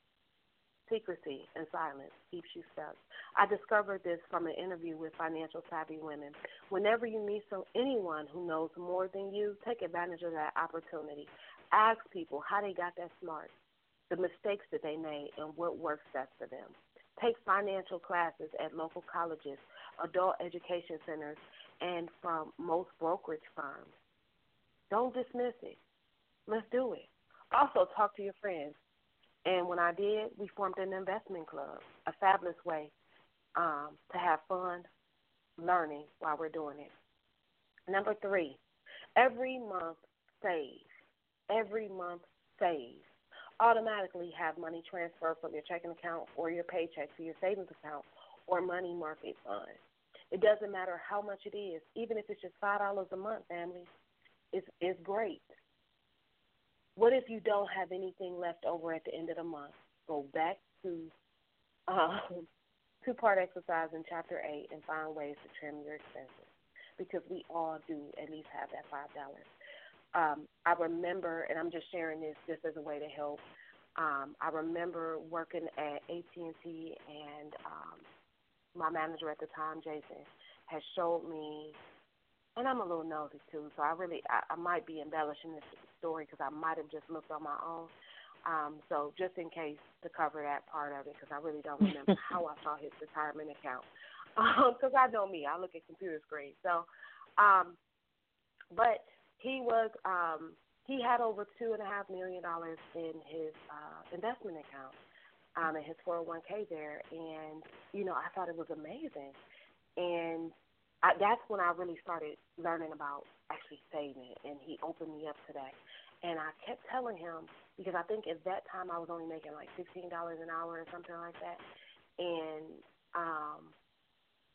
Secrecy and silence keeps you stuck. I discovered this from an interview with Financial Savvy Women. Whenever you meet some, anyone who knows more than you, take advantage of that opportunity. Ask people how they got that smart, the mistakes that they made, and what works best for them. Take financial classes at local colleges, adult education centers, and from most brokerage firms. Don't dismiss it. Let's do it. Also, talk to your friends. And when I did, we formed an investment club, a fabulous way um, to have fun learning while we're doing it. Number three, every month save. Every month save. Automatically have money transferred from your checking account or your paycheck to your savings account or money market fund. It doesn't matter how much it is, even if it's just five dollars a month, family. It's, it's great. What if you don't have anything left over at the end of the month? Go back to um, two-part exercise in Chapter eight and find ways to trim your expenses, because we all do at least have that five dollars. Um, I remember, and I'm just sharing this just as a way to help, um, I remember working at A T and T, and um, my manager at the time, Jason, has showed me, and I'm a little nosy too, so I really, I, I might be embellishing this story because I might have just looked on my own. Um, so just in case to cover that part of it, because I really don't remember how I saw his retirement account. Because um, I know me, I look at computer screens. So, um, but he was, um, he had over two and a half million dollars in his uh, investment account, um, in his four oh one k there, and you know I thought it was amazing, and I, that's when I really started learning about actually saving, and he opened me up to that. And I kept telling him, because I think at that time I was only making like fifteen dollars an hour or something like that, and um,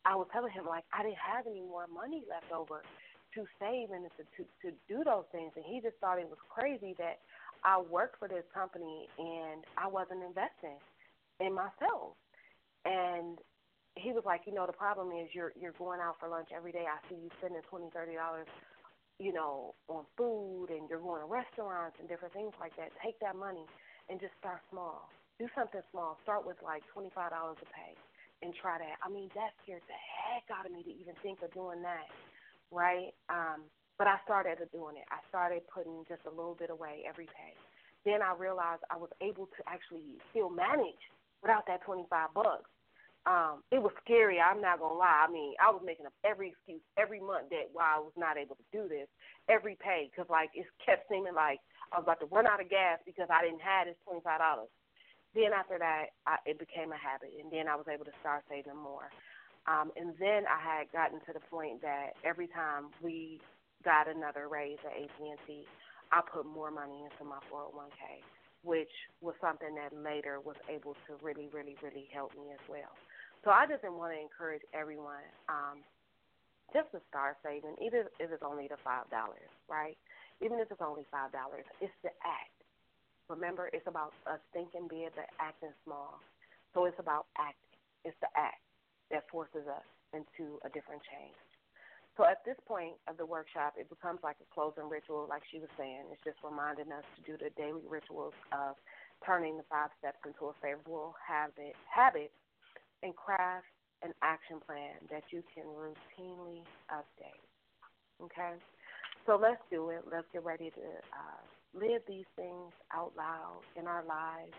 I was telling him, like, I didn't have any more money left over to save and to, to, to do those things. And he just thought it was crazy that I worked for this company and I wasn't investing in myself. And he was like, you know, the problem is you're you're going out for lunch every day. I see you spending twenty dollars, thirty dollars, you know, on food, and you're going to restaurants and different things like that. Take that money and just start small. Do something small. Start with like twenty-five dollars a pay and try that. I mean, that scared the heck out of me to even think of doing that, right? Um, but I started doing it. I started putting just a little bit away every pay. Then I realized I was able to actually still manage without that twenty-five bucks. Um, it was scary, I'm not going to lie. I mean, I was making up every excuse every month that why I was not able to do this, every pay, because, like, it kept seeming like I was about to run out of gas because I didn't have this twenty-five dollars. Then after that, I, it became a habit, and then I was able to start saving more. Um, and then I had gotten to the point that every time we got another raise at A T and T, I put more money into my four oh one k, which was something that later was able to really, really, really help me as well. So I just want to encourage everyone um, just to start saving, even if it's only the five dollars, right? Even if it's only five dollars, it's the act. Remember, it's about us thinking big but acting small. So it's about acting. It's the act that forces us into a different change. So at this point of the workshop, it becomes like a closing ritual, like she was saying. It's just reminding us to do the daily rituals of turning the five steps into a favorable habit, habit and craft an action plan that you can routinely update. Okay? So let's do it. Let's get ready to uh, live these things out loud in our lives.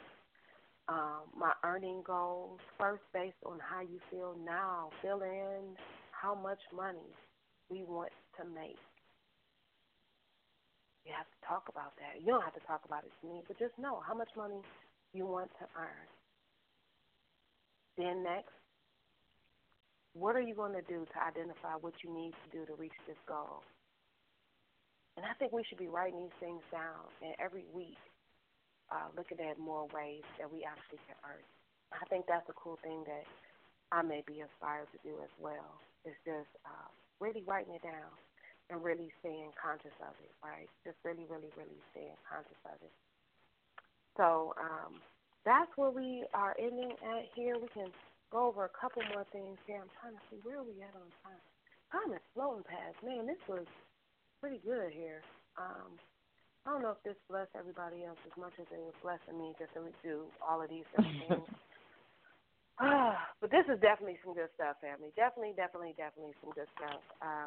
Um, my earning goals, first based on how you feel now. Fill in how much money we want to make. You have to talk about that. You don't have to talk about it to me, but just know how much money you want to earn. Then next, what are you going to do to identify what you need to do to reach this goal? And I think we should be writing these things down, and every week uh, looking at more ways that we actually can earn. I think that's a cool thing that I may be inspired to do as well. It's just uh, really writing it down and really staying conscious of it, right? Just really, really, really staying conscious of it. So um, that's where we are ending at here. We can go over a couple more things here. I'm trying to see where are we at on time. Time is floating past. Man, this was pretty good here. Um, I don't know if this blessed everybody else as much as it was blessing me just to do all of these different things. Ah, but this is definitely some good stuff, family. Definitely, definitely, definitely some good stuff. Um,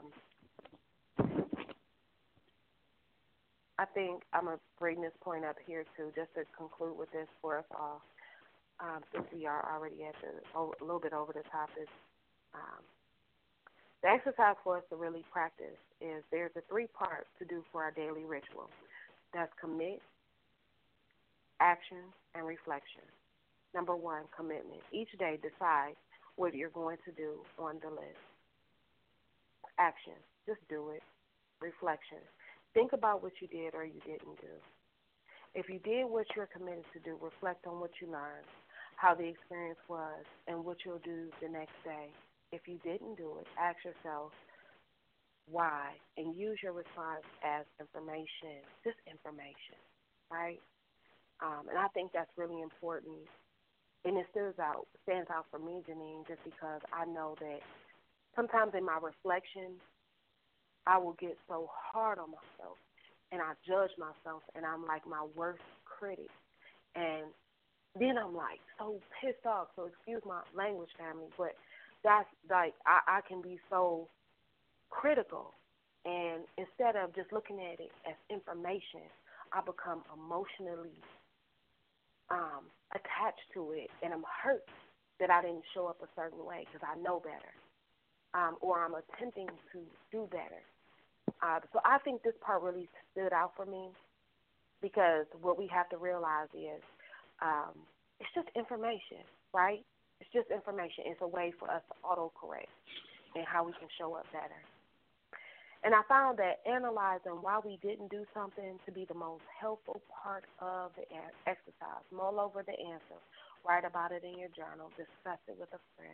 I think I'm going to bring this point up here, too, just to conclude with this for us all, um, since we are already at the, a little bit over the top. Is, um, the exercise for us to really practice is there's a three parts to do for our daily ritual. That's commit, action, and reflection. Number one, commitment. Each day decide what you're going to do on the list. Action, just do it. Reflection. Think about what you did or you didn't do. If you did what you're committed to do, reflect on what you learned, how the experience was, and what you'll do the next day. If you didn't do it, ask yourself why, and use your response as information, just information, right? Um, and I think that's really important. And it stands out, stands out for me, Janine, just because I know that sometimes in my reflection, I will get so hard on myself, and I judge myself, and I'm like my worst critic. And then I'm like so pissed off, so excuse my language, family, but that's like I, I can be so critical. And instead of just looking at it as information, I become emotionally um, attached to it, and I'm hurt that I didn't show up a certain way because I know better, um, or I'm attempting to do better. Uh, so I think this part really stood out for me because what we have to realize is um, it's just information, right? It's just information. It's a way for us to autocorrect and how we can show up better. And I found that analyzing why we didn't do something to be the most helpful part of the exercise. Mull over the answer. Write about it in your journal. Discuss it with a friend.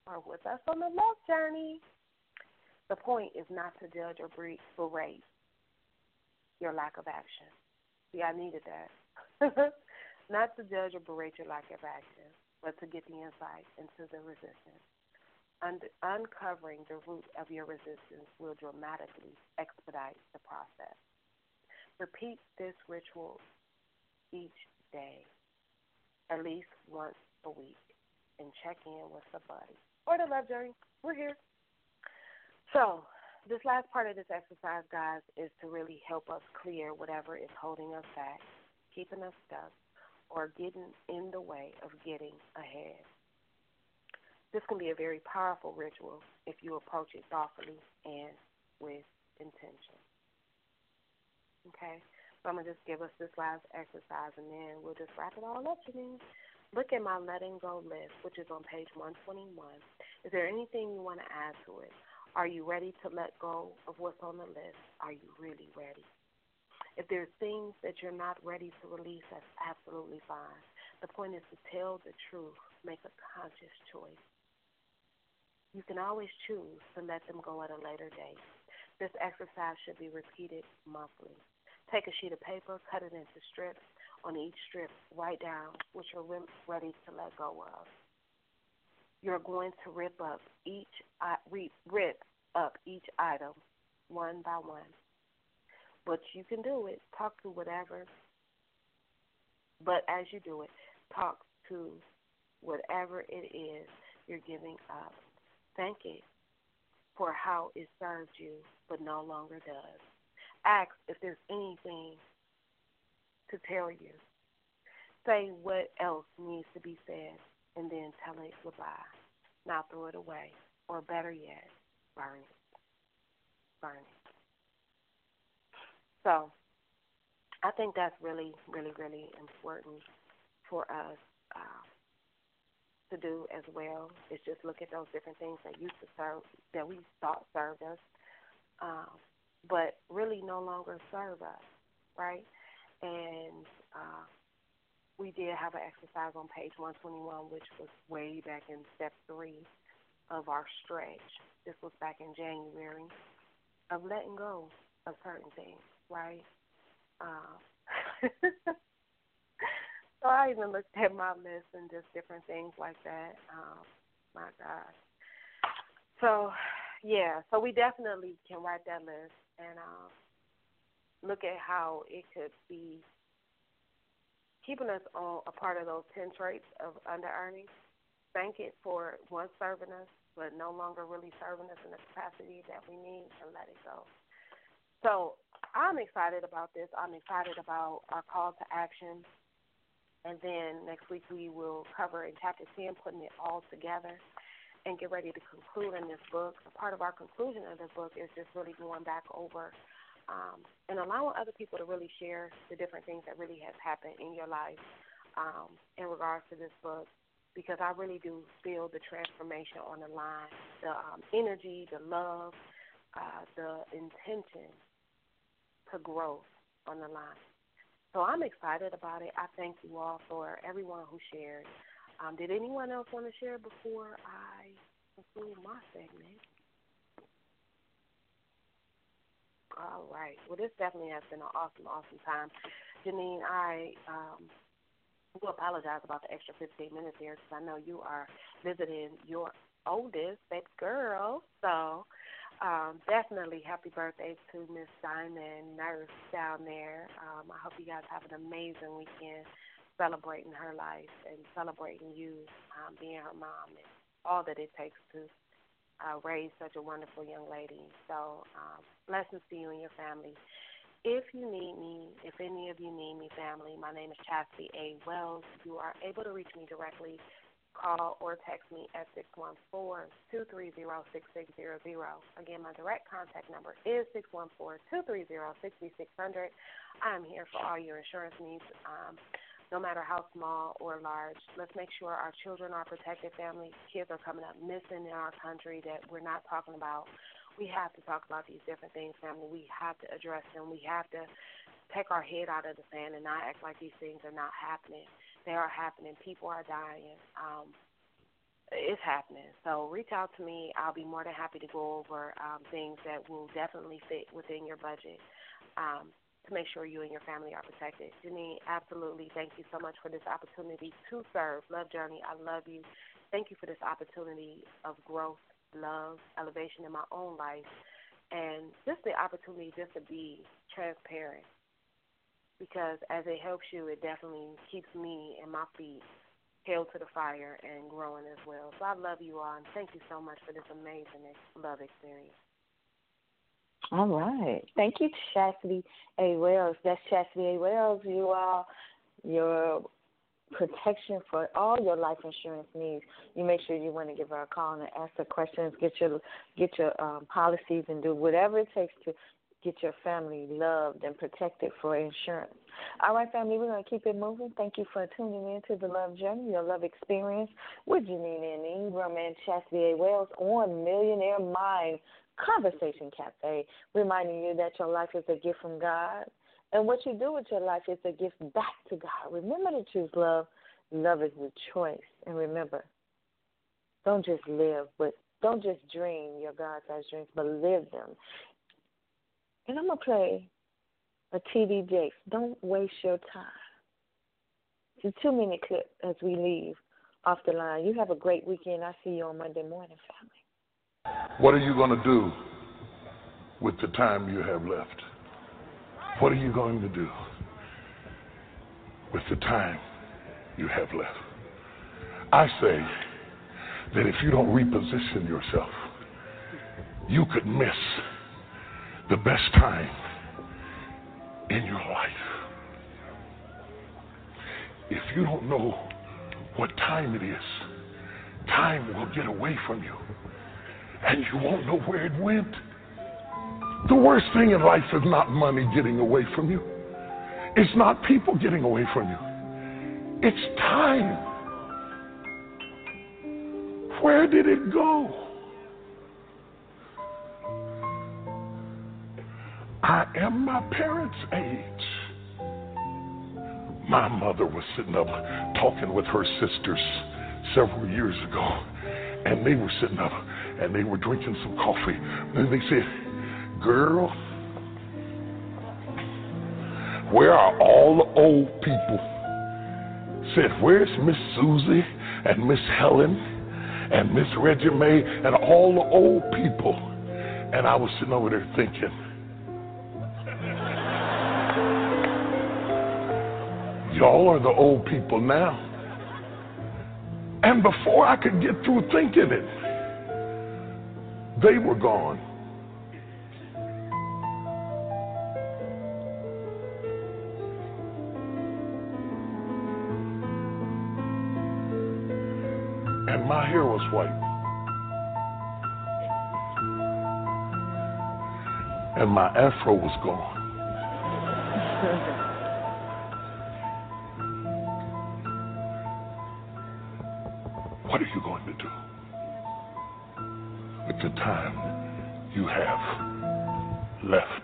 are with us on the love journey. The point is not to judge or berate your lack of action. See, I needed that. Not to judge or berate your lack of action, but to get the insight into the resistance. Und- uncovering the root of your resistance will dramatically expedite the process. Repeat this ritual each day, at least once a week, and check in with somebody or the love journey. We're here. So, this last part of this exercise, guys, is to really help us clear whatever is holding us back, keeping us stuck, or getting in the way of getting ahead. This can be a very powerful ritual if you approach it thoughtfully and with intention. Okay? So I'm going to just give us this last exercise, and then we'll just wrap it all up, Janine. Look at my letting go list, which is on page one twenty-one. Is there anything you want to add to it? Are you ready to let go of what's on the list? Are you really ready? If there's things that you're not ready to release, that's absolutely fine. The point is to tell the truth, make a conscious choice. You can always choose to let them go at a later date. This exercise should be repeated monthly. Take a sheet of paper, cut it into strips. On each strip, write down what you're ready to let go of. You're going to rip up each rip up each item one by one. But you can do it. Talk to whatever. But as you do it, talk to whatever it is you're giving up. Thank it for how it served you, but no longer does. Ask if there's anything to tell you. Say what else needs to be said, and then tell it goodbye. Now throw it away, or better yet, burn it. Burn it. So I think that's really, really, really important for us uh, to do as well. Is just look at those different things that used to serve, that we thought served us, um, but really no longer serve us, right? And uh, we did have an exercise on page one twenty-one, which was way back in step three of our stretch. This was back in January, of letting go of certain things, right? Uh, so I even looked at my list and just different things like that. Um, my gosh. So, yeah, so we definitely can write that list and uh, look at how it could be keeping us on a part of those ten traits of under-earning. Thank it for once serving us, but no longer really serving us in the capacity that we need, and let it go. So I'm excited about this. I'm excited about our call to action. And then next week we will cover in chapter ten, putting it all together and get ready to conclude in this book. A part of our conclusion of this book is just really going back over Um, and allowing other people to really share the different things that really has happened in your life um, in regards to this book, because I really do feel the transformation on the line, the um, energy, the love, uh, the intention to growth on the line. So I'm excited about it. I thank you all for everyone who shared. Um, did anyone else want to share before I conclude my segment? All right. Well, this definitely has been an awesome, awesome time. Janine, I um, will apologize about the extra fifteen minutes here because I know you are visiting your oldest baby girl. So um, definitely happy birthday to Miss Diamond Nurse down there. Um, I hope you guys have an amazing weekend celebrating her life and celebrating you um, being her mom and all that it takes to Uh, raised such a wonderful young lady. So um, blessings to you and your family. If you need me, if any of you need me, family, my name is Chastity A. Wells. You are able to reach me directly. Call or text me at six one four, two three zero, six six zero zero. Again, my direct contact number is six one four, two three zero, six six zero zero. I'm here for all your insurance needs. Um, No matter how small or large, let's make sure our children are protected, family. Kids are coming up missing in our country that we're not talking about. We have to talk about these different things, family. We have to address them. We have to take our head out of the sand and not act like these things are not happening. They are happening. People are dying. Um, it's happening. So reach out to me. I'll be more than happy to go over um, things that will definitely fit within your budget um, to make sure you and your family are protected. Janine, absolutely. Thank you so much for this opportunity to serve. Love Journey, I love you. Thank you for this opportunity of growth, love, elevation in my own life, and just the opportunity just to be transparent. Because as it helps you, it definitely keeps me and my feet held to the fire and growing as well. So I love you all, and thank you so much for this amazing love experience. All right. Thank you, Chastity A. Wells. That's Chastity A. Wells. You are your protection for all your life insurance needs. You make sure you want to give her a call and ask her questions, get your get your um, policies, and do whatever it takes to get your family loved and protected for insurance. All right, family, we're going to keep it moving. Thank you for tuning in to The Love Journey, your love experience with Janine N. Ingram and Chastity A. Wells on Millionaire Mind Conversation Cafe, reminding you that your life is a gift from God, and what you do with your life is a gift back to God. Remember to choose love. Love is the choice. And remember, don't just live, but don't just dream your God-sized dreams, but live them. And I'm going to play a T D Jakes. Don't waste your time. It's a two-minute clip as we leave off the line. You have a great weekend. I'll see you on Monday morning, family. What are you going to do with the time you have left? What are you going to do with the time you have left? I say that if you don't reposition yourself, you could miss the best time in your life. If you don't know what time it is, time will get away from you, and you won't know where it went. The worst thing in life is not money getting away from you. It's not people getting away from you. It's time. Where did it go? I am my parents' age. My mother was sitting up talking with her sisters several years ago, and they were sitting up and they were drinking some coffee. And they said, "Girl, where are all the old people?" Said, "Where's Miss Susie and Miss Helen and Miss Reggie Mae and all the old people?" And I was sitting over there thinking, y'all are the old people now. And before I could get through thinking it, they were gone. And my hair was white. And my afro was gone. What are you going to do with the time you have left?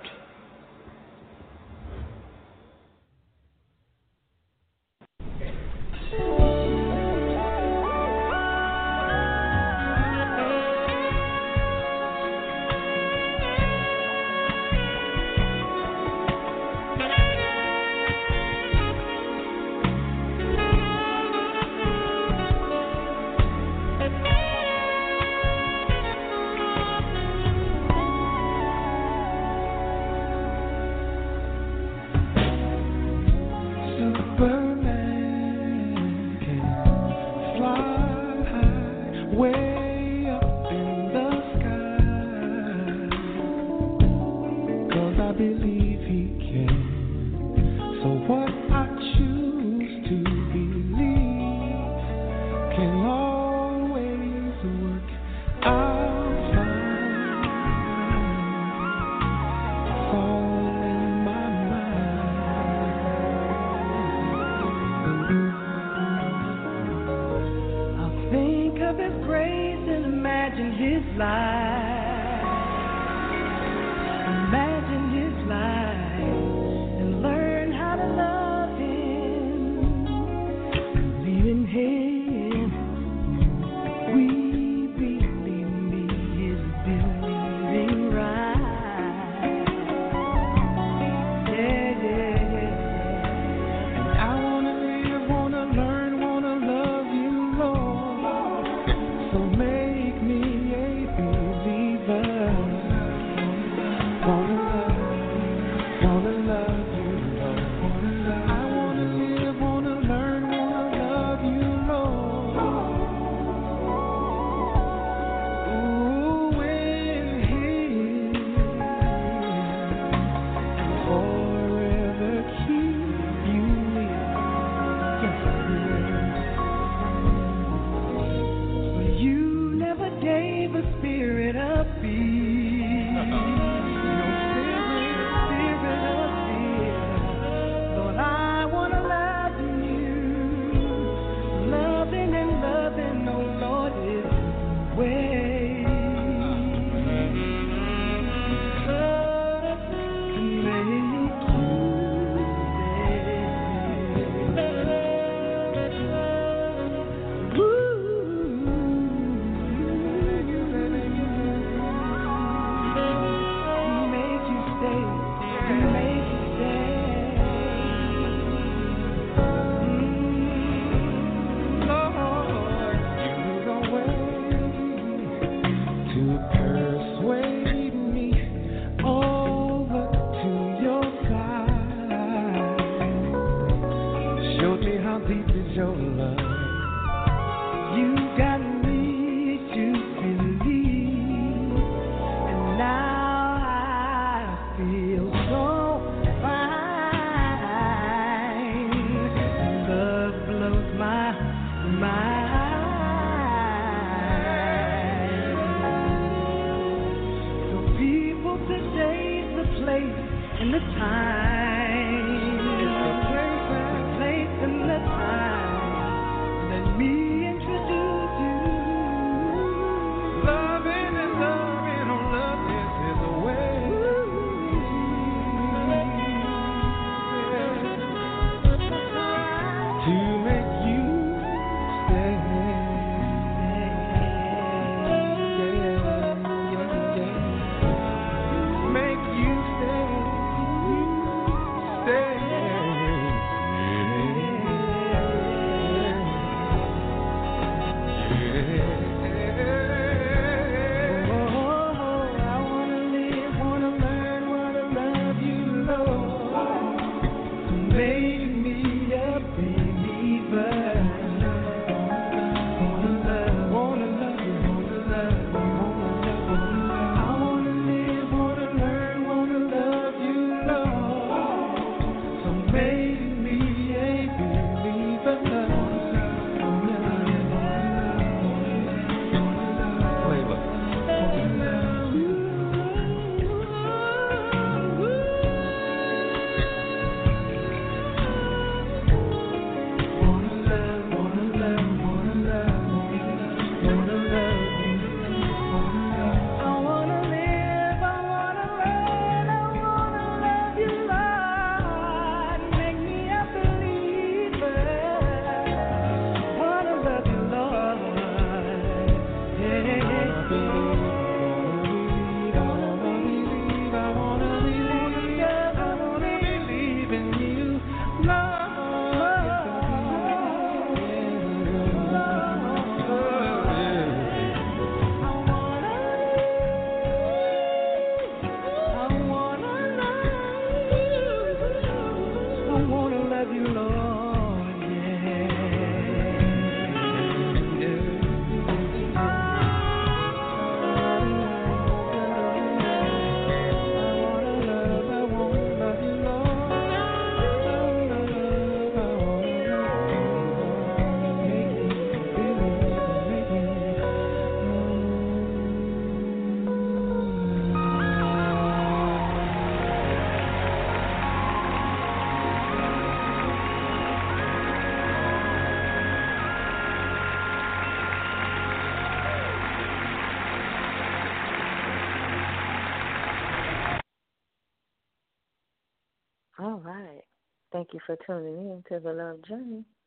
Thank you for tuning in to The Love Journey.